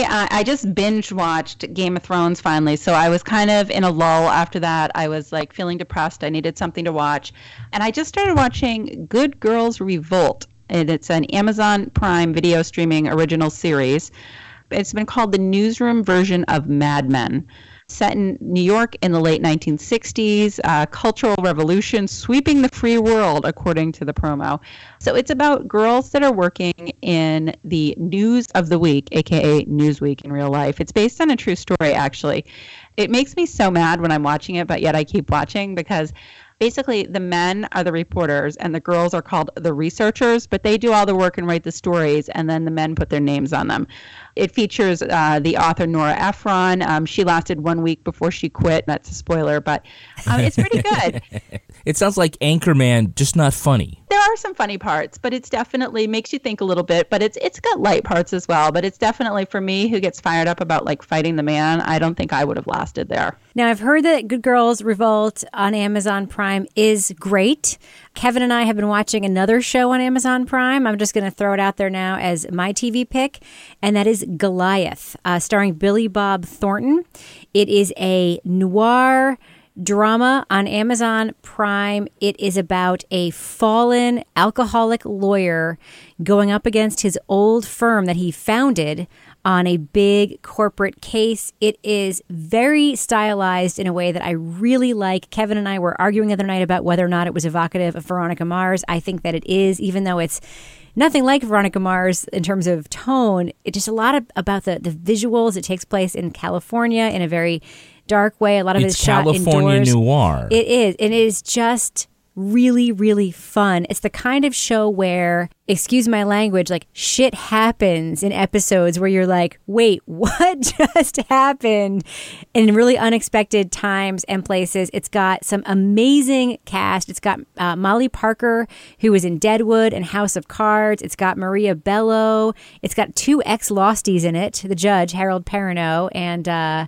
I just binge watched Game of Thrones finally. So I was kind of in a lull after that. I was like feeling depressed. I needed something to watch. And I just started watching Good Girls Revolt. And it's an Amazon Prime video streaming original series. It's been called the newsroom version of Mad Men. Set in New York in the late 1960s, cultural revolution sweeping the free world, according to the promo. So it's about girls that are working in the news of the week, aka Newsweek in real life. It's based on a true story, actually. It makes me so mad when I'm watching it, but yet I keep watching because basically the men are the reporters and the girls are called the researchers, but they do all the work and write the stories, and then the men put their names on them. It features the author Nora Ephron. She lasted 1 week before she quit. That's a spoiler, but it's pretty good.
It sounds like Anchorman, just not funny.
There are some funny parts, but it's definitely makes you think a little bit. But it's got light parts as well. But it's definitely, for me, who gets fired up about like fighting the man, I don't think I would have lasted there.
Now, I've heard that Good Girls Revolt on Amazon Prime is great. Kevin and I have been watching another show on Amazon Prime. I'm just going to throw it out there now as my TV pick, and that is Goliath, starring Billy Bob Thornton. It is a noir drama on Amazon Prime. It is about a fallen alcoholic lawyer going up against his old firm that he founded on a big corporate case. It is very stylized in a way that I really like. Kevin and I were arguing the other night about whether or not it was evocative of Veronica Mars. I think that it is, even though it's nothing like Veronica Mars in terms of tone. It's just a lot about the visuals. It takes place in California in a very dark way. A lot of it is shot indoors.
California noir.
It is. And it is just really, really fun. It's the kind of show where, excuse my language, like shit happens in episodes where you're like, wait, what just happened? In really unexpected times and places. It's got some amazing cast. It's got Molly Parker, who was in Deadwood and House of Cards. It's got Maria Bello. It's got two ex-Losties in it, the judge, Harold Perrineau, and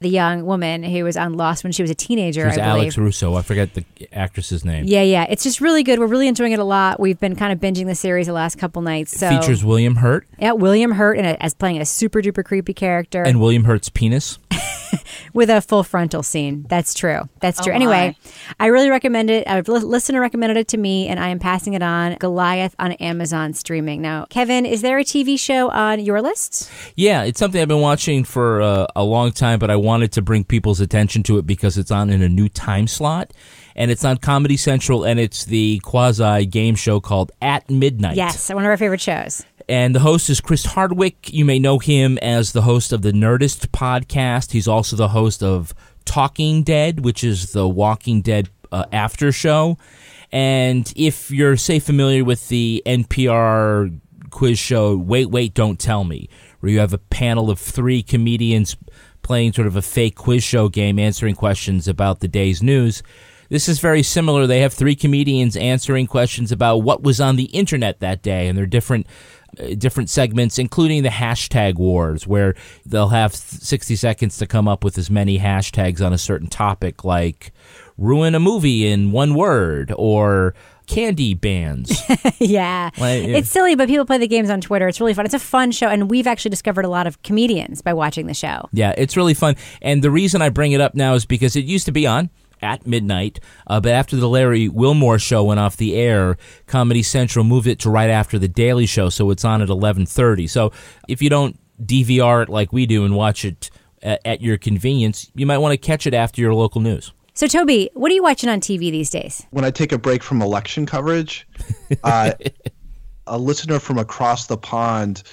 the young woman who was on Lost when she was a teenager.
It was
I believe.
Alex Russo. I forget the actress's name.
Yeah. It's just really good. We're really enjoying it a lot. We've been kind of binging the series the last couple nights. So.
It features William Hurt.
Yeah, William Hurt as playing a super duper creepy character.
And William Hurt's penis.
With a full frontal scene. That's true.
Oh,
anyway, I really recommend it. A listener recommended it to me, and I am passing it on. Goliath on Amazon streaming. Now, Kevin, is there a TV show on your list?
Yeah, it's something I've been watching for a long time, but I wanted to bring people's attention to it because it's on in a new time slot. And it's on Comedy Central, and it's the quasi-game show called At Midnight.
Yes, one of our favorite shows.
And the host is Chris Hardwick. You may know him as the host of the Nerdist podcast. He's also the host of Talking Dead, which is the Walking Dead after show. And if you're, say, familiar with the NPR quiz show Wait, Don't Tell Me, where you have a panel of 3 comedians playing sort of a fake quiz show game, answering questions about the day's news, this is very similar. They have 3 comedians answering questions about what was on the internet that day, and they're different segments, including the hashtag wars, where they'll have 60 seconds to come up with as many hashtags on a certain topic, like ruin a movie in 1 word or candy bans.
Yeah. It's silly, but people play the games on Twitter. It's really fun. It's a fun show, and we've actually discovered a lot of comedians by watching the show.
Yeah, it's really fun. And the reason I bring it up now is because it used to be on At Midnight, but after the Larry Wilmore show went off the air, Comedy Central moved it to right after the Daily Show, so it's on at 11:30. So if you don't DVR it like we do and watch it at your convenience, you might want to catch it after your local news.
So, Toby, what are you watching on TV these days?
When I take a break from election coverage, a listener from across the pond,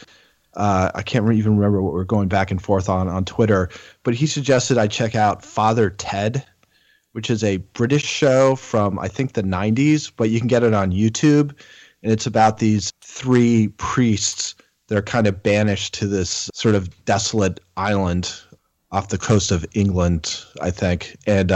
I can't even remember what we're going back and forth on Twitter, but he suggested I check out Father Ted, which is a British show from, I think, the 90s, but you can get it on YouTube. And it's about these 3 priests that are kind of banished to this sort of desolate island off the coast of England, I think. And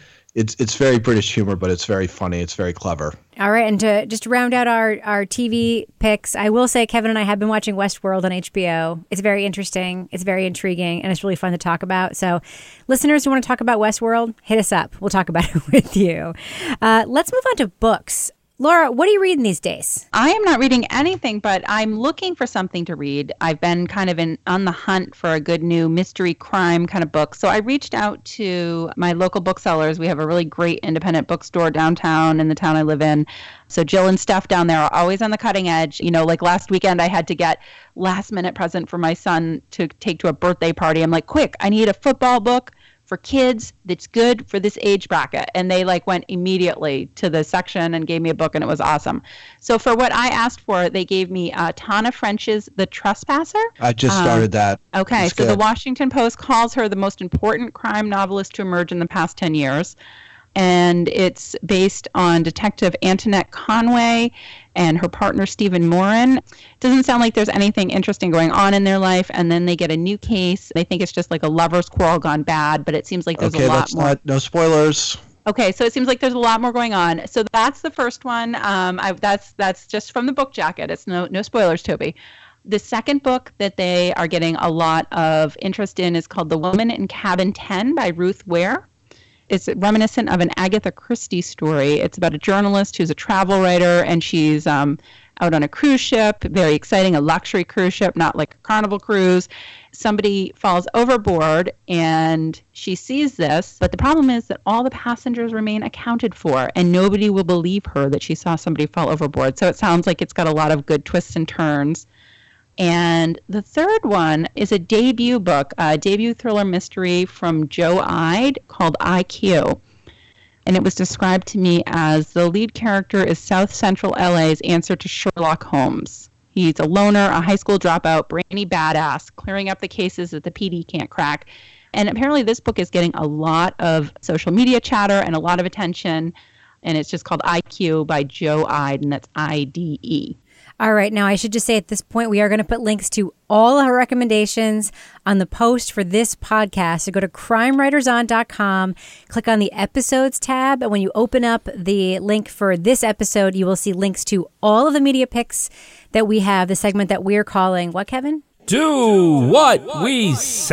it's very British humor, but it's very funny. It's very clever.
All right, and to just round out our TV picks, I will say Kevin and I have been watching Westworld on HBO. It's very interesting, it's very intriguing, and it's really fun to talk about. So listeners who want to talk about Westworld, hit us up. We'll talk about it with you. Let's move on to books. Laura, what are you reading these days?
I am not reading anything, but I'm looking for something to read. I've been kind of on the hunt for a good new mystery crime kind of book. So I reached out to my local booksellers. We have a really great independent bookstore downtown in the town I live in. So Jill and Steph down there are always on the cutting edge. You know, like last weekend, I had to get last minute present for my son to take to a birthday party. I'm like, quick, I need a football book for kids that's good for this age bracket. And they went immediately to the section and gave me a book, and it was awesome. So for what I asked for, they gave me Tana French's The Trespasser.
I just started that.
Okay,
it's
so
good.
The Washington Post calls her the most important crime novelist to emerge in the past 10 years. And it's based on Detective Antoinette Conway and her partner, Stephen Morin. Doesn't sound like there's anything interesting going on in their life. And then they get a new case. They think it's just like a lover's quarrel gone bad, but it seems like there's a lot more.
No spoilers.
Okay, so it seems like there's a lot more going on. So that's the first one. That's just from the book jacket. It's no spoilers, Toby. The second book that they are getting a lot of interest in is called The Woman in Cabin 10 by Ruth Ware. It's reminiscent of an Agatha Christie story. It's about a journalist who's a travel writer, and she's out on a cruise ship, very exciting, a luxury cruise ship, not like a Carnival cruise. Somebody falls overboard, and she sees this, but the problem is that all the passengers remain accounted for, and nobody will believe her that she saw somebody fall overboard. So it sounds like it's got a lot of good twists and turns. And the third one is a debut book, a debut thriller mystery from Joe Ide called IQ. And it was described to me as the lead character is South Central LA's answer to Sherlock Holmes. He's a loner, a high school dropout, brainy badass, clearing up the cases that the PD can't crack. And apparently this book is getting a lot of social media chatter and a lot of attention. And it's just called IQ by Joe Ide, and that's IDE.
All right. Now, I should just say at this point, we are going to put links to all of our recommendations on the post for this podcast. So go to crimewriterson.com, click on the episodes tab. And when you open up the link for this episode, you will see links to all of the media picks that we have, the segment that we're calling, what, Kevin?
Do what we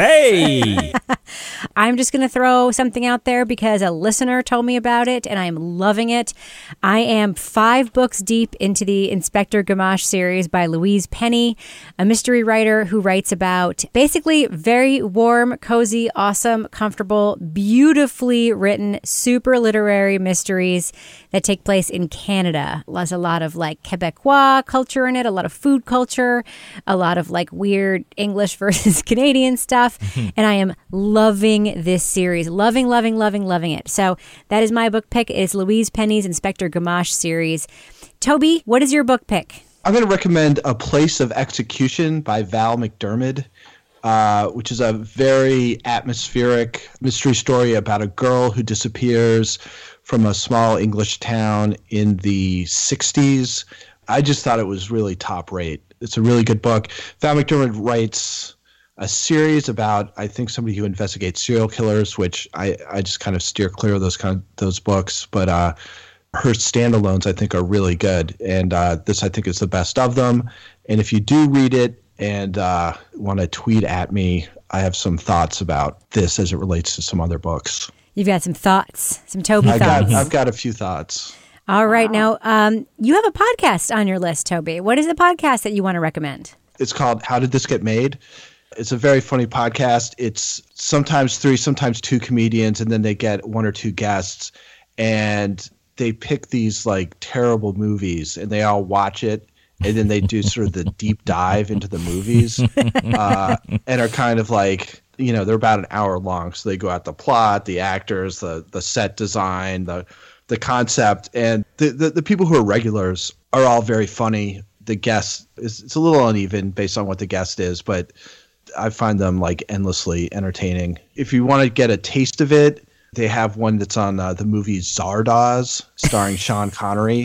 say.
I'm just going to throw something out there because a listener told me about it and I'm loving it. I am 5 books deep into the Inspector Gamache series by Louise Penny, a mystery writer who writes about basically very warm, cozy, awesome, comfortable, beautifully written, super literary mysteries that take place in Canada. There's a lot of like Quebecois culture in it, a lot of food culture, a lot of like weird English versus Canadian stuff. And I am loving this series. Loving it. So that is my book pick. It is Louise Penny's Inspector Gamache series. Toby, what is your book pick?
I'm going to recommend A Place of Execution by Val McDermid, which is a very atmospheric mystery story about a girl who disappears from a small English town in the 60s. I just thought it was really top rate. It's a really good book. Val McDermid writes a series about, I think, somebody who investigates serial killers, which I just kind of steer clear of those books. But her standalones, I think, are really good. And this, I think, is the best of them. And if you do read it and want to tweet at me, I have some thoughts about this as it relates to some other books.
You've got some thoughts, some Toby thoughts.
I've got a few thoughts.
All right. Now, you have a podcast on your list, Toby. What is the podcast that you want to recommend?
It's called How Did This Get Made? It's a very funny podcast. It's sometimes 3, sometimes 2 comedians, and then they get 1 or 2 guests, and they pick these like terrible movies, and they all watch it, and then they do sort of the deep dive into the movies, and are kind of like, you know, they're about an hour long, so they go out the plot, the actors, the set design, the concept, and the people who are regulars are all very funny. The guest it's a little uneven based on what the guest is, but I find them like endlessly entertaining. If you want to get a taste of it, they have one that's on the movie Zardoz, starring Sean Connery.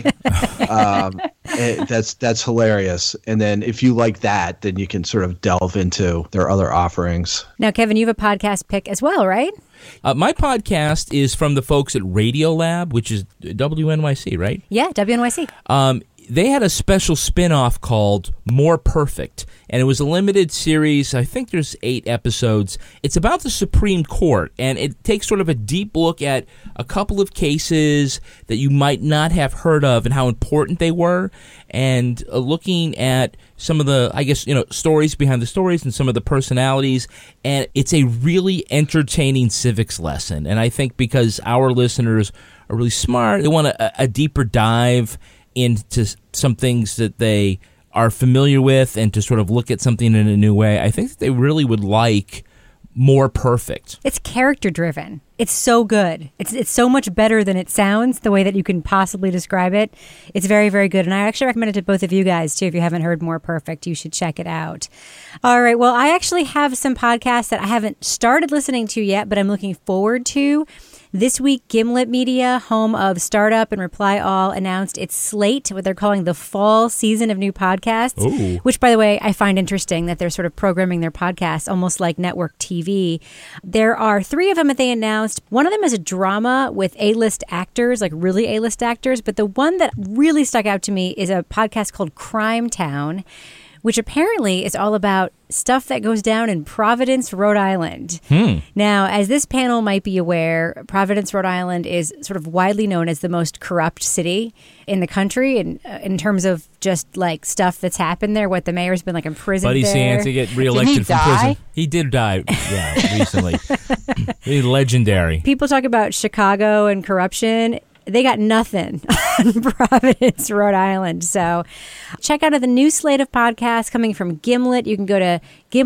That's hilarious. And then if you like that, then you can sort of delve into their other offerings.
Now, Kevin, you have a podcast pick as well, right?
My podcast is from the folks at Radiolab, which is WNYC, right?
Yeah, WNYC.
They had a special spin-off called More Perfect, and it was a limited series. I think there's 8 episodes. It's about the Supreme Court, and it takes sort of a deep look at a couple of cases that you might not have heard of and how important they were, and looking at some of the, I guess, stories behind the stories and some of the personalities. And it's a really entertaining civics lesson. And I think because our listeners are really smart, they want a deeper dive into some things that they are familiar with and to sort of look at something in a new way. I think that they really would like More Perfect.
It's character driven. It's so good. It's so much better than it sounds, the way that you can possibly describe it. It's very, very good. And I actually recommend it to both of you guys, too. If you haven't heard More Perfect, you should check it out. All right. Well, I actually have some podcasts that I haven't started listening to yet, but I'm looking forward to. This week, Gimlet Media, home of Startup and Reply All, announced its slate, what they're calling the fall season of new podcasts,
Ooh.
Which, by the way, I find interesting that they're sort of programming their podcasts almost like network TV. There are 3 of them that they announced. One of them is a drama with A-list actors, like really A-list actors, but the one that really stuck out to me is a podcast called Crime Town, which apparently is all about stuff that goes down in Providence, Rhode Island. Now, as this panel might be aware, Providence, Rhode Island is sort of widely known as the most corrupt city in the country, and in terms of just like stuff that's happened there, what the mayor's been like imprisoned
Buddy
there.
Sands get reelected from prison. He did die, recently. He's legendary.
People talk about Chicago and corruption. They got nothing on Providence, Rhode Island. So check out the new slate of podcasts coming from Gimlet. You can go to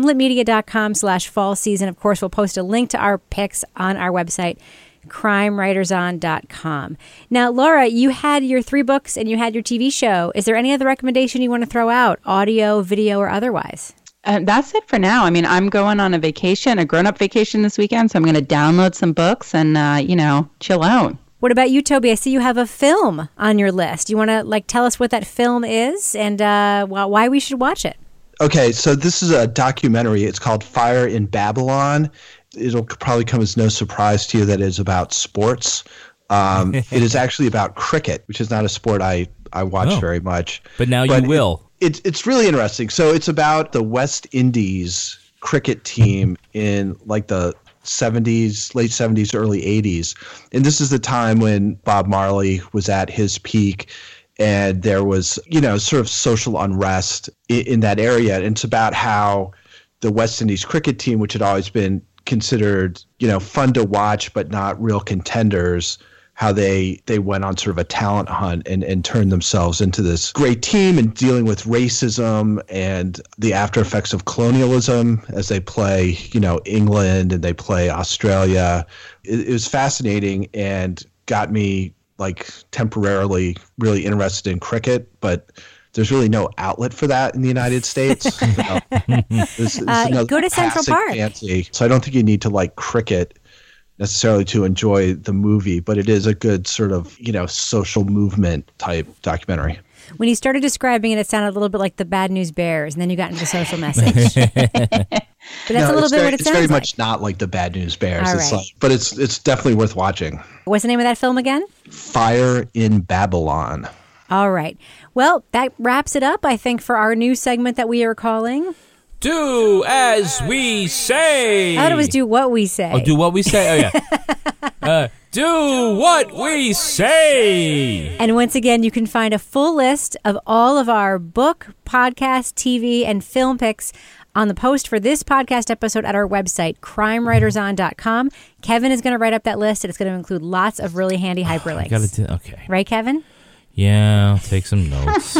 gimletmedia.com/fall season. Of course, we'll post a link to our picks on our website, crimewriterson.com. Now, Laura, you had your 3 books and you had your TV show. Is there any other recommendation you want to throw out, audio, video, or otherwise?
That's it for now. I mean, I'm going on a vacation, a grown-up vacation this weekend, so I'm going to download some books and, chill out.
What about you, Toby? I see you have a film on your list. You want to tell us what that film is and why we should watch it?
Okay, so this is a documentary. It's called Fire in Babylon. It'll probably come as no surprise to you that it's about sports. It is actually about cricket, which is not a sport I watch very much.
But now you will.
It's really interesting. So it's about the West Indies cricket team in like the 70s, late 70s, early 80s. And this is the time when Bob Marley was at his peak and there was, sort of social unrest in that area. And it's about how the West Indies cricket team, which had always been considered, fun to watch but not real contenders, how they went on sort of a talent hunt and turned themselves into this great team and dealing with racism and the after effects of colonialism as they play, England and they play Australia. It was fascinating and got me like temporarily really interested in cricket, but there's really no outlet for that in the United States.
Go to Central Park.
Fancy. So I don't think you need to like cricket necessarily to enjoy the movie, but it is a good sort of, social movement type documentary.
When you started describing it, it sounded a little bit like the Bad News Bears, and then you got into the social message. But that's a little bit what it sounds like.
It's very much not like the Bad News Bears.
All right.
But it's definitely worth watching.
What's the name of that film again?
Fire in Babylon.
All right. Well, that wraps it up, I think, for our new segment that we are calling
Do As We Say.
I thought it was Do What We Say.
Oh, Do What We Say? Oh, yeah. Do What We Say.
And once again, you can find a full list of all of our book, podcast, TV, and film picks on the post for this podcast episode at our website, crimewriterson.com. Kevin is going to write up that list, and it's going to include lots of really handy hyperlinks.
Okay.
Right, Kevin?
Yeah, I'll take some notes.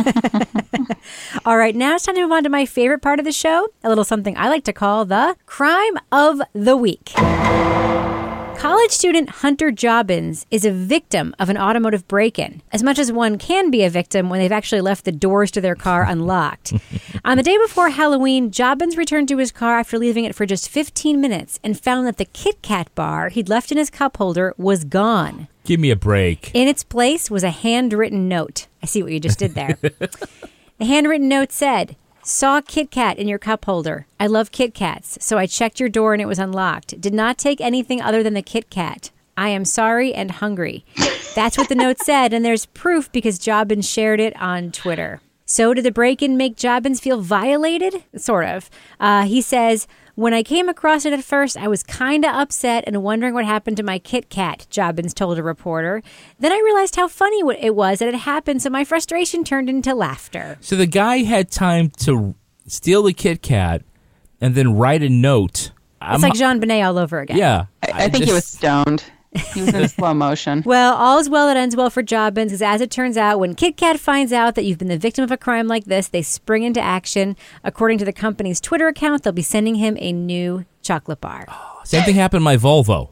All right, now it's time to move on to my favorite part of the show, a little something I like to call the Crime of the Week. College student Hunter Jobbins is a victim of an automotive break-in, as much as one can be a victim when they've actually left the doors to their car unlocked. On the day before Halloween, Jobbins returned to his car after leaving it for just 15 minutes and found that the Kit Kat bar he'd left in his cup holder was gone.
Give me a break.
In its place was a handwritten note. I see what you just did there. The handwritten note said, "Saw Kit Kat in your cup holder. I love Kit Kats, so I checked your door and it was unlocked. Did not take anything other than the Kit Kat. I am sorry and hungry." That's what the note said, and there's proof because Jobbins shared it on Twitter. So did the break-in make Jobbins feel violated? Sort of. He says, "When I came across it at first, I was kind of upset and wondering what happened to my Kit Kat," Jobbins told a reporter. "Then I realized how funny it was that it happened, so my frustration turned into laughter."
So the guy had time to steal the Kit Kat and then write a note.
It's like Jean Benet all over again.
Yeah.
I think he was stoned. He was in slow motion.
Well, all's well that ends well for Jobbins, because as it turns out, when Kit Kat finds out that you've been the victim of a crime like this, they spring into action. According to the company's Twitter account, they'll be sending him a new chocolate bar.
Same thing happened to my Volvo.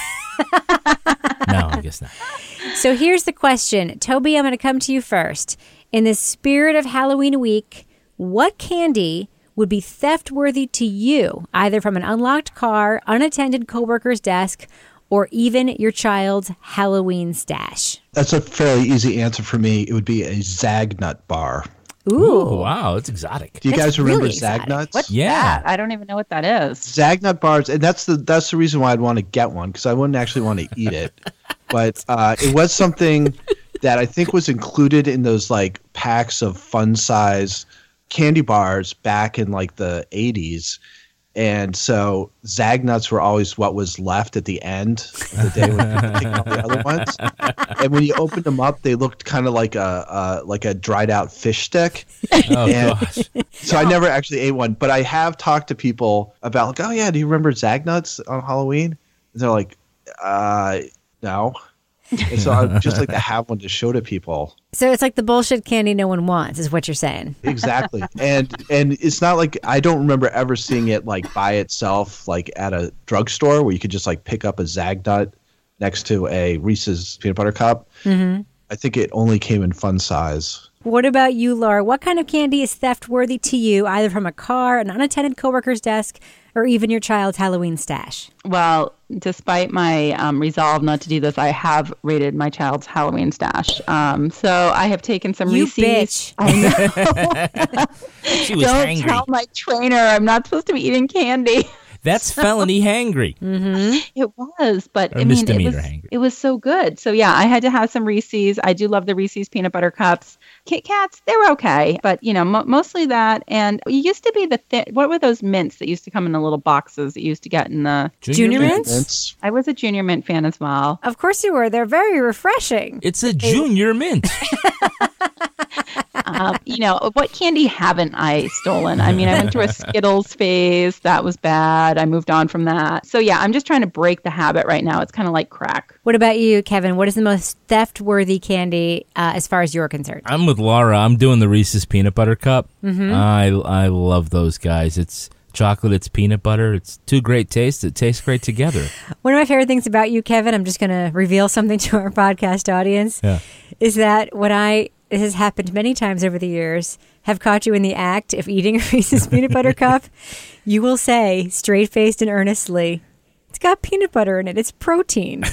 No, I guess not.
So here's the question. Toby, I'm going to come to you first. In the spirit of Halloween week, what candy would be theft-worthy to you, either from an unlocked car, unattended coworker's desk, or even your child's Halloween stash?
That's a fairly easy answer for me. It would be a Zagnut bar.
Ooh,
wow, that's exotic.
Do you guys remember
really
Zagnuts?
What's
Yeah.
that? I don't even know what that is.
Zagnut bars, and that's the reason why I'd want to get one, because I wouldn't actually want to eat it. But it was something that I think was included in those like packs of fun size candy bars back in like the 80s. And so Zagnuts were always what was left at the end of the day when people picked up the other ones. And when you opened them up, they looked kind of like a dried out fish stick.
Oh,
And
gosh.
so I never actually ate one, but I have talked to people about like, oh yeah, do you remember Zagnuts on Halloween? And they're like, no. And so I'd just like to have one to show to people.
So it's like the bullshit candy no one wants, is what you're saying.
Exactly. And it's not like, I don't remember ever seeing it like by itself, like at a drugstore where you could just like pick up a Zagnut next to a Reese's peanut butter cup. Mm-hmm. I think it only came in fun size.
What about you, Laura? What kind of candy is theft-worthy to you, either from a car, an unattended coworker's desk, or even your child's Halloween stash?
Well, despite my resolve not to do this, I have raided my child's Halloween stash. So I have taken some
You
Reese's.
bitch.
I know.
She was
Don't
angry.
tell my trainer I'm not supposed to be eating candy.
That's felony hangry.
Mm-hmm.
It was, but
Or
I mean,
misdemeanor hangry.
it was so good. So yeah, I had to have some Reese's. I do love the Reese's peanut butter cups. Kit Kats, they were okay, but mostly that. And it used to be what were those mints that used to come in the little boxes that you used to get in the
Junior Mints?
I was a Junior Mint fan as well.
Of course you were. They're very refreshing.
It's a Junior Mint.
What candy haven't I stolen? I mean, I went through a Skittles phase. That was bad. I moved on from that. So yeah, I'm just trying to break the habit right now. It's kind of like crack.
What about you, Kevin? What is the most theft-worthy candy as far as you're concerned?
I'm with Laura. I'm doing the Reese's Peanut Butter Cup.
Mm-hmm.
I love those guys. It's chocolate, it's peanut butter. It's two great tastes. It tastes great together.
One of my favorite things about you, Kevin, I'm just going to reveal something to our podcast audience, is that when this has happened many times over the years, have caught you in the act of eating a Reese's Peanut Butter Cup, you will say, straight-faced and earnestly, it's got peanut butter in it. It's protein.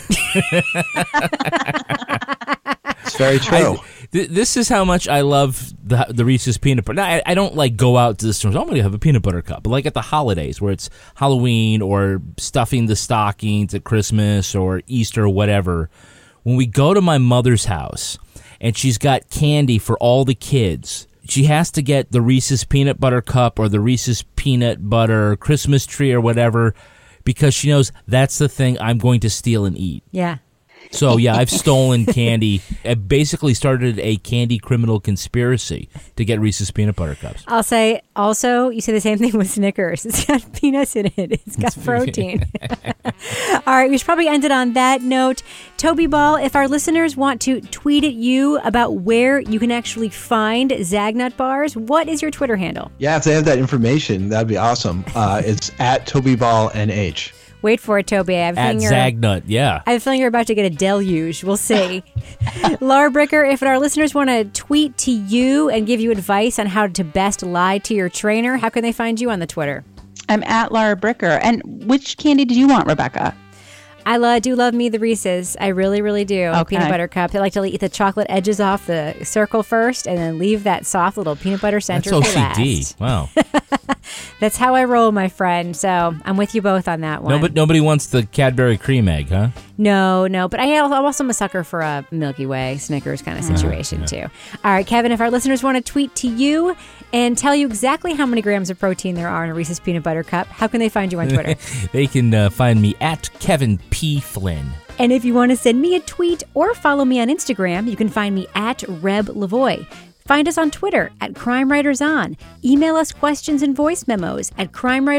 It's very true.
This is how much I love the Reese's peanut butter. Now, I don't like go out to the stores. I'm going to have a peanut butter cup. But like at the holidays where it's Halloween or stuffing the stockings at Christmas or Easter or whatever, when we go to my mother's house and she's got candy for all the kids, she has to get the Reese's peanut butter cup or the Reese's peanut butter Christmas tree or whatever because she knows that's the thing I'm going to steal and eat.
Yeah.
So, yeah, I've stolen candy. I basically started a candy criminal conspiracy to get Reese's peanut butter cups.
I'll say also, you say the same thing with Snickers. It's got peanuts in it. It's got protein. All right, we should probably end it on that note. Toby Ball, if our listeners want to tweet at you about where you can actually find Zagnut bars, what is your Twitter handle?
Yeah, if they have that information, that'd be awesome. It's at TobyBallNH.
Wait for it, Toby. I have a
At
feeling
Zagnut, yeah.
I have a feeling you're about to get a deluge. We'll see. Laura Bricker, if our listeners want to tweet to you and give you advice on how to best lie to your trainer, how can they find you on the Twitter?
I'm at Laura Bricker. And which candy did you want, Rebecca?
I do love me the Reese's. I really, really do.
Okay.
Peanut butter cup. I like to eat the chocolate edges off the circle first and then leave that soft little peanut butter center
That's
for
OCD.
last.
Wow.
That's how I roll, my friend. So I'm with you both on that one.
No, but nobody wants the Cadbury cream egg, huh?
No. But I'm also a sucker for a Milky Way, Snickers kind of situation, too. All right, Kevin, if our listeners want to tweet to you and tell you exactly how many grams of protein there are in a Reese's Peanut Butter Cup, how can they find you on Twitter?
They can find me at Kevin P. Flynn.
And if you want to send me a tweet or follow me on Instagram, you can find me at Reb Lavoie. Find us on Twitter at Crime Writers On. Email us questions and voice memos at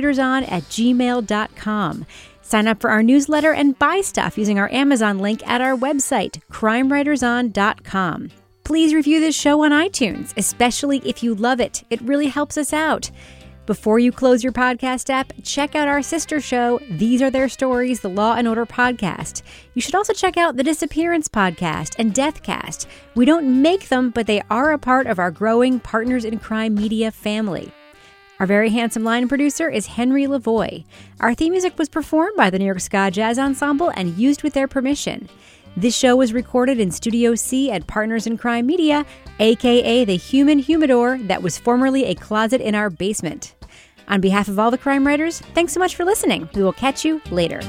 crimewriterson@gmail.com. Sign up for our newsletter and buy stuff using our Amazon link at our website, crimewriterson.com. Please review this show on iTunes, especially if you love it. It really helps us out. Before you close your podcast app, check out our sister show, These Are Their Stories, the Law and Order podcast. You should also check out the Disappearance podcast and Deathcast. We don't make them, but they are a part of our growing Partners in Crime Media family. Our very handsome line producer is Henry Lavoie. Our theme music was performed by the New York Ska Jazz Ensemble and used with their permission. This show was recorded in Studio C at Partners in Crime Media, a.k.a. the human humidor that was formerly a closet in our basement. On behalf of all the crime writers, thanks so much for listening. We will catch you later.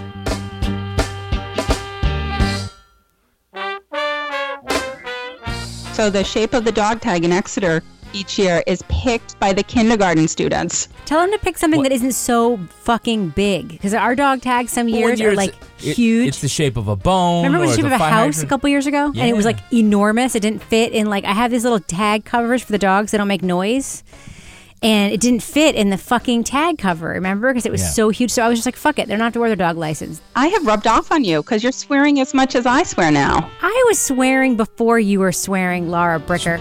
So the shape of the dog tag in Exeter each year is picked by the kindergarten students.
Tell them to pick something that isn't so fucking big. Because our dog tags some years are like huge.
It's the shape of a bone.
Remember the shape of a house
hydrant?
a couple years ago?
Yeah.
And it was like enormous. It didn't fit in I have these little tag covers for the dogs that don't make noise. And it didn't fit in the fucking tag cover, remember? Because it was so huge. So I was just like, fuck it. They don't have to wear their dog license.
I have rubbed off on you because you're swearing as much as I swear now.
I was swearing before you were swearing, Laura Bricker.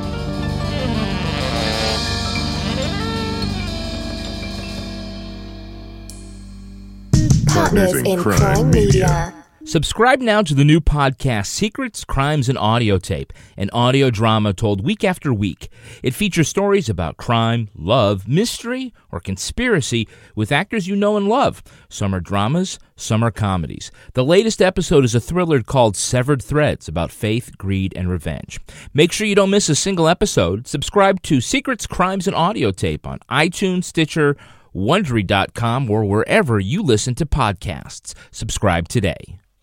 Partners in Crime Media.
Subscribe now to the new podcast, Secrets, Crimes, and Audio Tape, an audio drama told week after week. It features stories about crime, love, mystery, or conspiracy with actors you know and love. Some are dramas, some are comedies. The latest episode is a thriller called Severed Threads about faith, greed, and revenge. Make sure you don't miss a single episode. Subscribe to Secrets, Crimes, and Audio Tape on iTunes, Stitcher, Wondery.com, or wherever you listen to podcasts. Subscribe today.